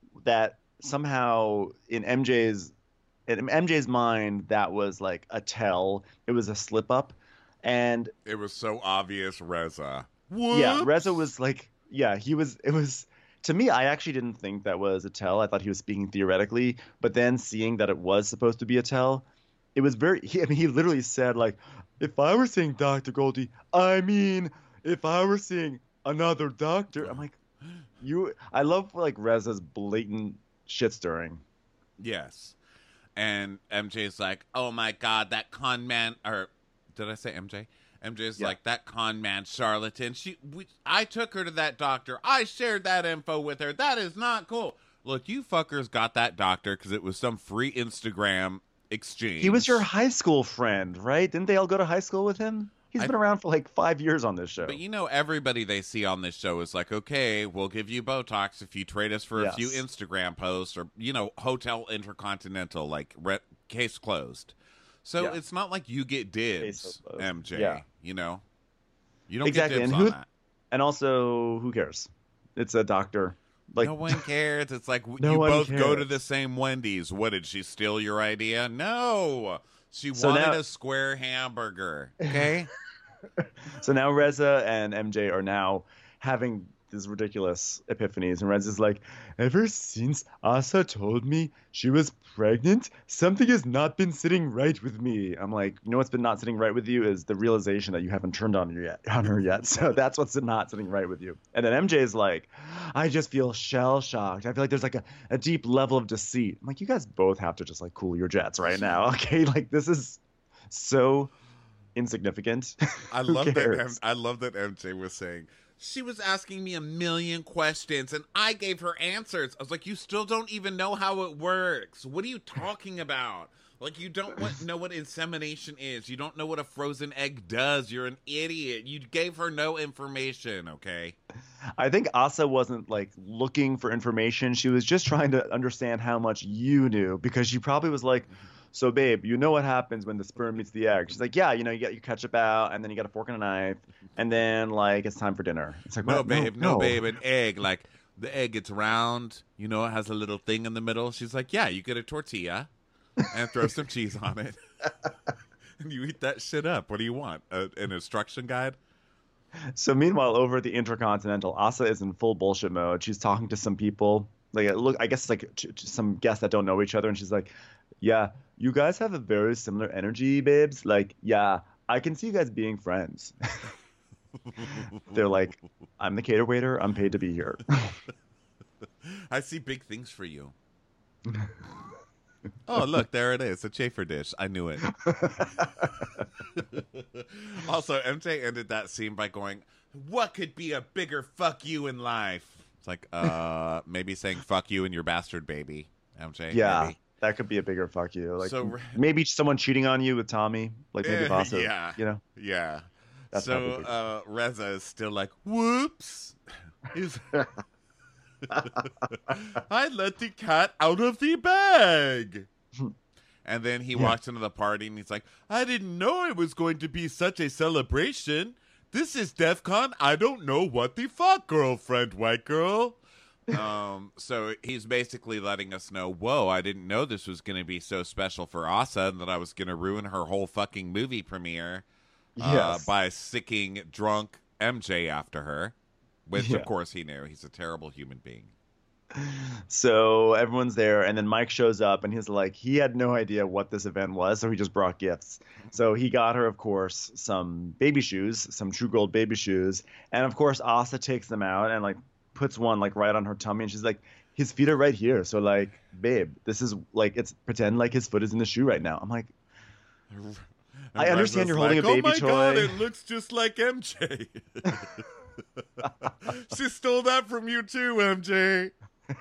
somehow in MJ's mind, that was like a tell. It was a slip up. And it was so obvious, Reza. Whoops. Yeah, Reza was like, it was. To me, I actually didn't think that was a tell. I thought he was speaking theoretically, but then seeing that it was supposed to be a tell, it was he literally said, like, if I were seeing Dr. Goldie, I mean, if I were seeing another doctor. I'm like, I love, like, Reza's blatant shit stirring. Yes. And MJ's like, oh my God, that con man, or did I say MJ? MJ's like, that con man charlatan. I took her to that doctor. I shared that info with her. That is not cool. Look, you fuckers got that doctor because it was some free Instagram exchange. He was your high school friend, right? Didn't they all go to high school with him? He's been around for like 5 years on this show. But everybody they see on this show is like, okay, we'll give you Botox if you trade us for a few Instagram posts or, Hotel Intercontinental, like case closed. So it's not like you get dibs, MJ. Yeah. You don't get dibs on that. And also, who cares? It's a doctor. Like, no one cares. It's like you both go to the same Wendy's. What, did she steal your idea? No. She wanted a square hamburger. Okay? So now Reza and MJ are now having these ridiculous epiphanies. And Reza's like, ever since Asa told me she was pregnant, something has not been sitting right with me. I'm like, what's been not sitting right with you is the realization that you haven't turned on her yet. So that's what's not sitting right with you. And then MJ is like, I just feel shell-shocked. I feel like there's like a deep level of deceit. I'm like, you guys both have to just like cool your jets right now. Okay, like this is so insignificant. I love that. I love that MJ was saying, she was asking me a million questions and I gave her answers. I was like, you still don't even know how it works. What are you talking about? Like, you don't know what insemination is. You don't know what a frozen egg does. You're an idiot. You gave her no information, okay? I think Asa wasn't, like, looking for information. She was just trying to understand how much you knew, because she probably was like, so, babe, you know what happens when the sperm meets the egg? She's like, yeah, you get your ketchup out, and then you got a fork and a knife, and then, like, it's time for dinner. It's like, no, babe, an egg. Like, the egg, it's round. It has a little thing in the middle. She's like, yeah, you get a tortilla and throw some cheese on it, and you eat that shit up. What do you want? An instruction guide? So, meanwhile, over at the Intercontinental, Asa is in full bullshit mode. She's talking to some people. Like, look, I guess it's like some guests that don't know each other, and she's like, yeah, you guys have a very similar energy, babes. Like, yeah, I can see you guys being friends. They're like, I'm the cater waiter. I'm paid to be here. I see big things for you. Oh, look, there it is. A chafer dish. I knew it. Also, MJ ended that scene by going, what could be a bigger fuck you in life? It's like, maybe saying fuck you and your bastard baby, MJ. Yeah. Maybe. That could be a bigger fuck you. Like, maybe someone cheating on you with Tommy. Like, maybe Vasa. Yeah. Yeah. That's so Reza is still like, whoops. I let the cat out of the bag. And then he walks into the party and he's like, I didn't know it was going to be such a celebration. This is DEF CON. I don't know what the fuck, girlfriend, white girl. So he's basically letting us know, whoa, I didn't know this was going to be so special for Asa and that I was going to ruin her whole fucking movie premiere by sicking drunk MJ after her, which of course he knew. He's a terrible human being. So everyone's there, and then Mike shows up, and he's like, he had no idea what this event was, so he just brought gifts. So he got her, of course, some baby shoes, some True Gold baby shoes, and of course Asa takes them out and like puts one like right on her tummy, and she's like, his feet are right here, so like, babe, this is like, it's pretend like his foot is in the shoe right now. I'm like, I understand you're holding a baby toy. Oh my God, it looks just like MJ. She stole that from you too, MJ.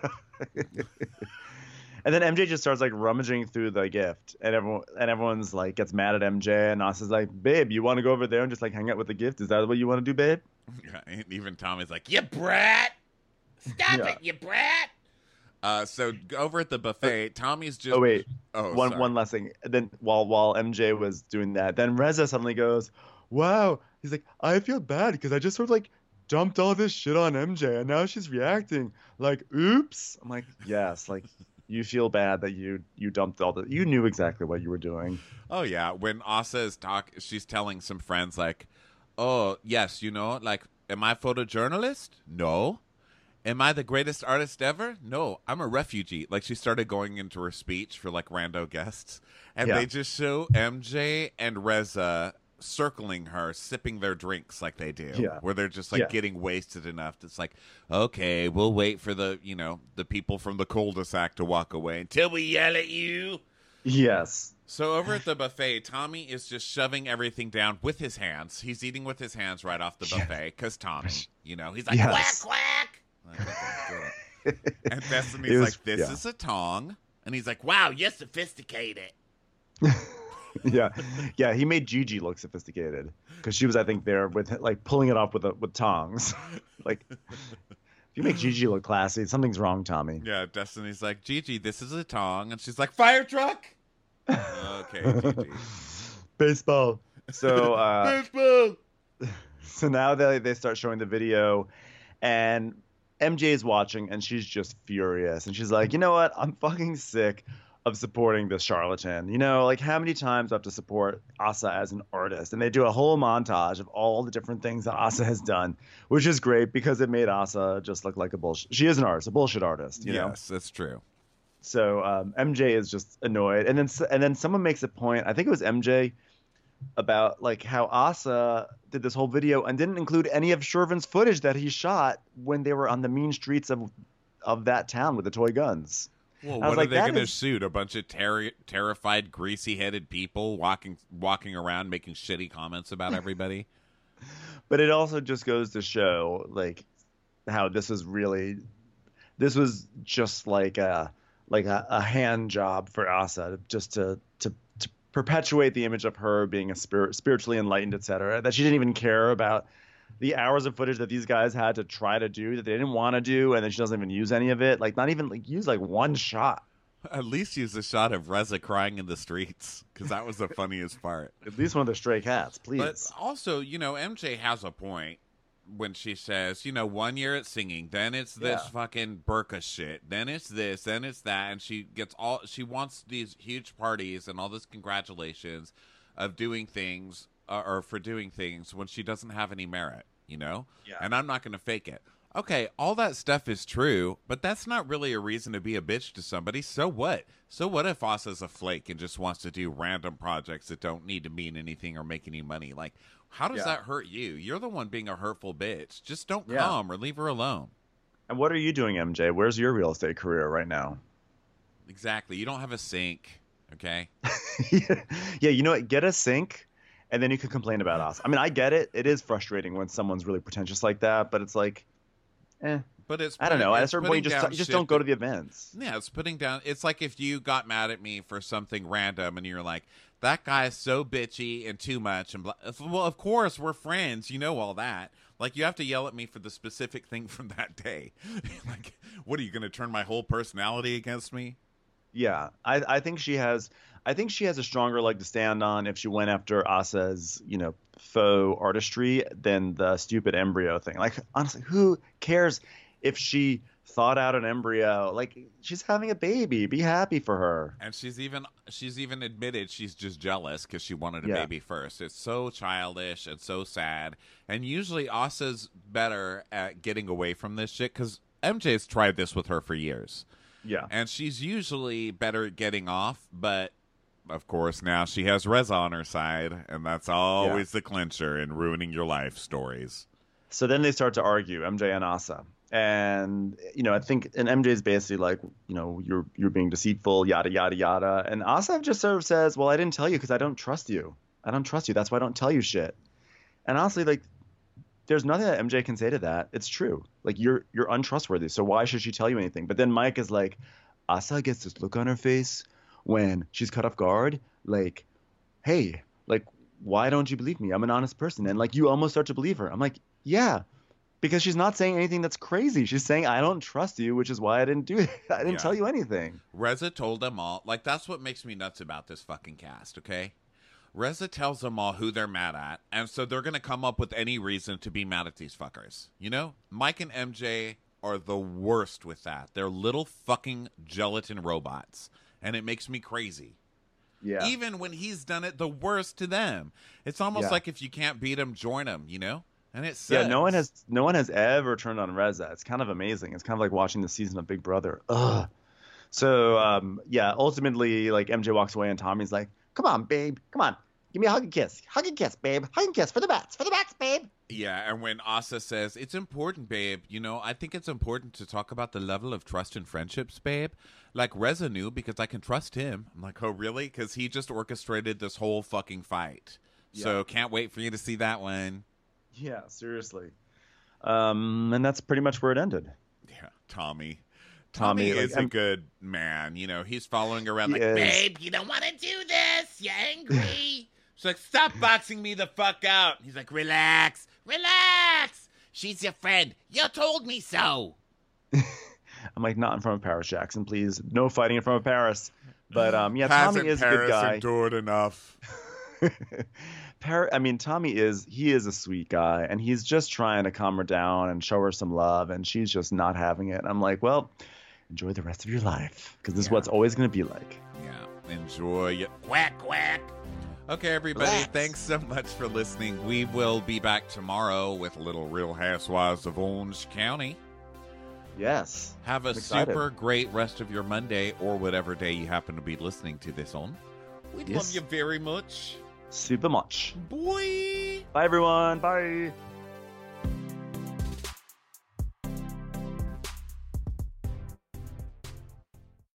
And then MJ just starts like rummaging through the gift, and everyone's like gets mad at MJ, and Asa's like, babe, you want to go over there and just like hang out with the gift? Is that what you want to do, babe? Yeah, and even Tommy's like, you brat, stop it, you brat. So over at the buffet, Tommy's just one last thing. And then while MJ was doing that, then Reza suddenly goes, wow, he's like, I feel bad because I just sort of like dumped all this shit on MJ, and now she's reacting like, oops. I'm like, yes, like, you feel bad that you dumped all the, you knew exactly what you were doing. Oh yeah, when Asa is she's telling some friends like, oh yes, like, am I a photojournalist? No. Am I the greatest artist ever? No, I'm a refugee. Like, she started going into her speech for like rando guests, and they just show MJ and Reza circling her, sipping their drinks like they do, where they're just like getting wasted enough. It's like, okay, we'll wait for the the people from the cul-de-sac to walk away until we yell at you. Yes. So over at the buffet, Tommy is just shoving everything down with his hands. He's eating with his hands right off the buffet because Tommy, he's like, quack, quack. Like, okay, and Destiny's like, this is a tong. And he's like, wow, you're sophisticated. Yeah, yeah. He made Gigi look sophisticated because she was, I think, there with like pulling it off with tongs. Like, if you make Gigi look classy, something's wrong, Tommy. Yeah, Destiny's like, Gigi, this is a tong. And she's like, fire truck? Okay, Gigi. Baseball. So, Baseball! so now they start showing the video, and MJ is watching, and she's just furious, and she's like, you know what? I'm fucking sick of supporting this charlatan. You know, like how many times I have to support Asa as an artist? And they do a whole montage of all the different things that Asa has done, which is great because it made Asa just look like a bullshit. She is an artist, a bullshit artist. You know? Yes, that's true. So MJ is just annoyed, and then someone makes a point. I think it was MJ about like how Asa did this whole video and didn't include any of Shervin's footage that he shot when they were on the mean streets of that town with the toy guns. Well, I was what like, are they that going to is- shoot? A bunch of terrified, greasy-headed people walking around making shitty comments about everybody? But it also just goes to show like how this was just like a hand job for Asa just to perpetuate the image of her being a spiritually enlightened, etc. That she didn't even care about the hours of footage that these guys had to try to do that they didn't want to do, and then she doesn't even use any of it. Like not even like use like one shot. At least use a shot of Reza crying in the streets, because that was the funniest part. At least one of the stray cats, please. But also, MJ has a point when she says, 1 year it's singing, then it's this fucking burqa shit, then it's this, then it's that, and she wants these huge parties and all this congratulations of doing things, or for doing things when she doesn't have any merit, Yeah. And I'm not going to fake it. Okay, all that stuff is true, but that's not really a reason to be a bitch to somebody. So what? So what if Asa's a flake and just wants to do random projects that don't need to mean anything or make any money? Like, how does that hurt you? You're the one being a hurtful bitch. Just don't come or leave her alone. And what are you doing, MJ? Where's your real estate career right now? Exactly. You don't have a sink, okay? Yeah, you know what? Get a sink, and then you can complain about us. I mean, I get it. It is frustrating when someone's really pretentious like that, but it's like, But I don't know. At a certain point, you just don't go to the events. Yeah, it's putting down. It's like if you got mad at me for something random and you're like, that guy is so bitchy and too much. And well, of course, we're friends. You know all that. Like, you have to yell at me for the specific thing from that day. Like, what are you going to turn my whole personality against me? Yeah, I think she has. I think she has a stronger leg to stand on if she went after Asa's, faux artistry than the stupid embryo thing. Like, honestly, who cares if she thought out an embryo? Like, she's having a baby. Be happy for her. And she's even admitted she's just jealous because she wanted a baby first. It's so childish and so sad. And usually Asa's better at getting away from this shit because MJ's tried this with her for years. Yeah. And she's usually better at getting off, but of course now she has Reza on her side, and that's always the clincher in ruining your life stories. So then they start to argue, MJ and Asa. And, I think, and MJ's basically like, you're being deceitful, yada, yada, yada. And Asa just sort of says, well, I didn't tell you because I don't trust you. I don't trust you. That's why I don't tell you shit. And honestly, like, there's nothing that MJ can say to that. It's true. Like, you're untrustworthy. So why should she tell you anything? But then Mike is like, Asa gets this look on her face when she's caught off guard. Like, hey, like, why don't you believe me? I'm an honest person. And like, you almost start to believe her. I'm like, yeah. Because she's not saying anything that's crazy. She's saying, I don't trust you, which is why I didn't do it. I didn't tell you anything. Reza told them all. Like, that's what makes me nuts about this fucking cast, okay? Reza tells them all who they're mad at, and so they're going to come up with any reason to be mad at these fuckers. Mike and MJ are the worst with that. They're little fucking gelatin robots, and it makes me crazy. Yeah. Even when he's done it the worst to them. It's almost like if you can't beat him, join him, And it sucks. Yeah, no one has ever turned on Reza. It's kind of amazing. It's kind of like watching the season of Big Brother. Ugh. So ultimately, like, MJ walks away and Tommy's like, come on, babe, come on, give me a hug and kiss, babe, hug and kiss for the bats, babe. Yeah, and when Asa says, it's important, babe, I think it's important to talk about the level of trust and friendships, babe. Like, Reza knew because I can trust him. I'm like, oh, really? Because he just orchestrated this whole fucking fight. Yeah. So can't wait for you to see that one. Yeah, seriously. And that's pretty much where it ended. Yeah, Tommy. Tommy like, is a good man. You know, he's following around like, is. babe, you don't want to do this. You're angry. She's like, stop boxing me the fuck out. He's like, relax. She's your friend. You told me so. I'm like, not in front of Paris Jackson, please. No fighting in front of Paris. But yeah, Hasn't Tommy is Paris a good guy. endured enough? Tommy is a sweet guy, and he's just trying to calm her down and show her some love, and she's just not having it. And I'm like, well, enjoy the rest of your life, because this is what's always going to be like. Yeah, enjoy it. Quack, quack. Okay, everybody, thanks so much for listening. We will be back tomorrow with a little Real Housewives of Orange County. Yes. Have a super great rest of your Monday or whatever day you happen to be listening to this on. We love you very much. Super much. Boy. Bye, everyone. Bye.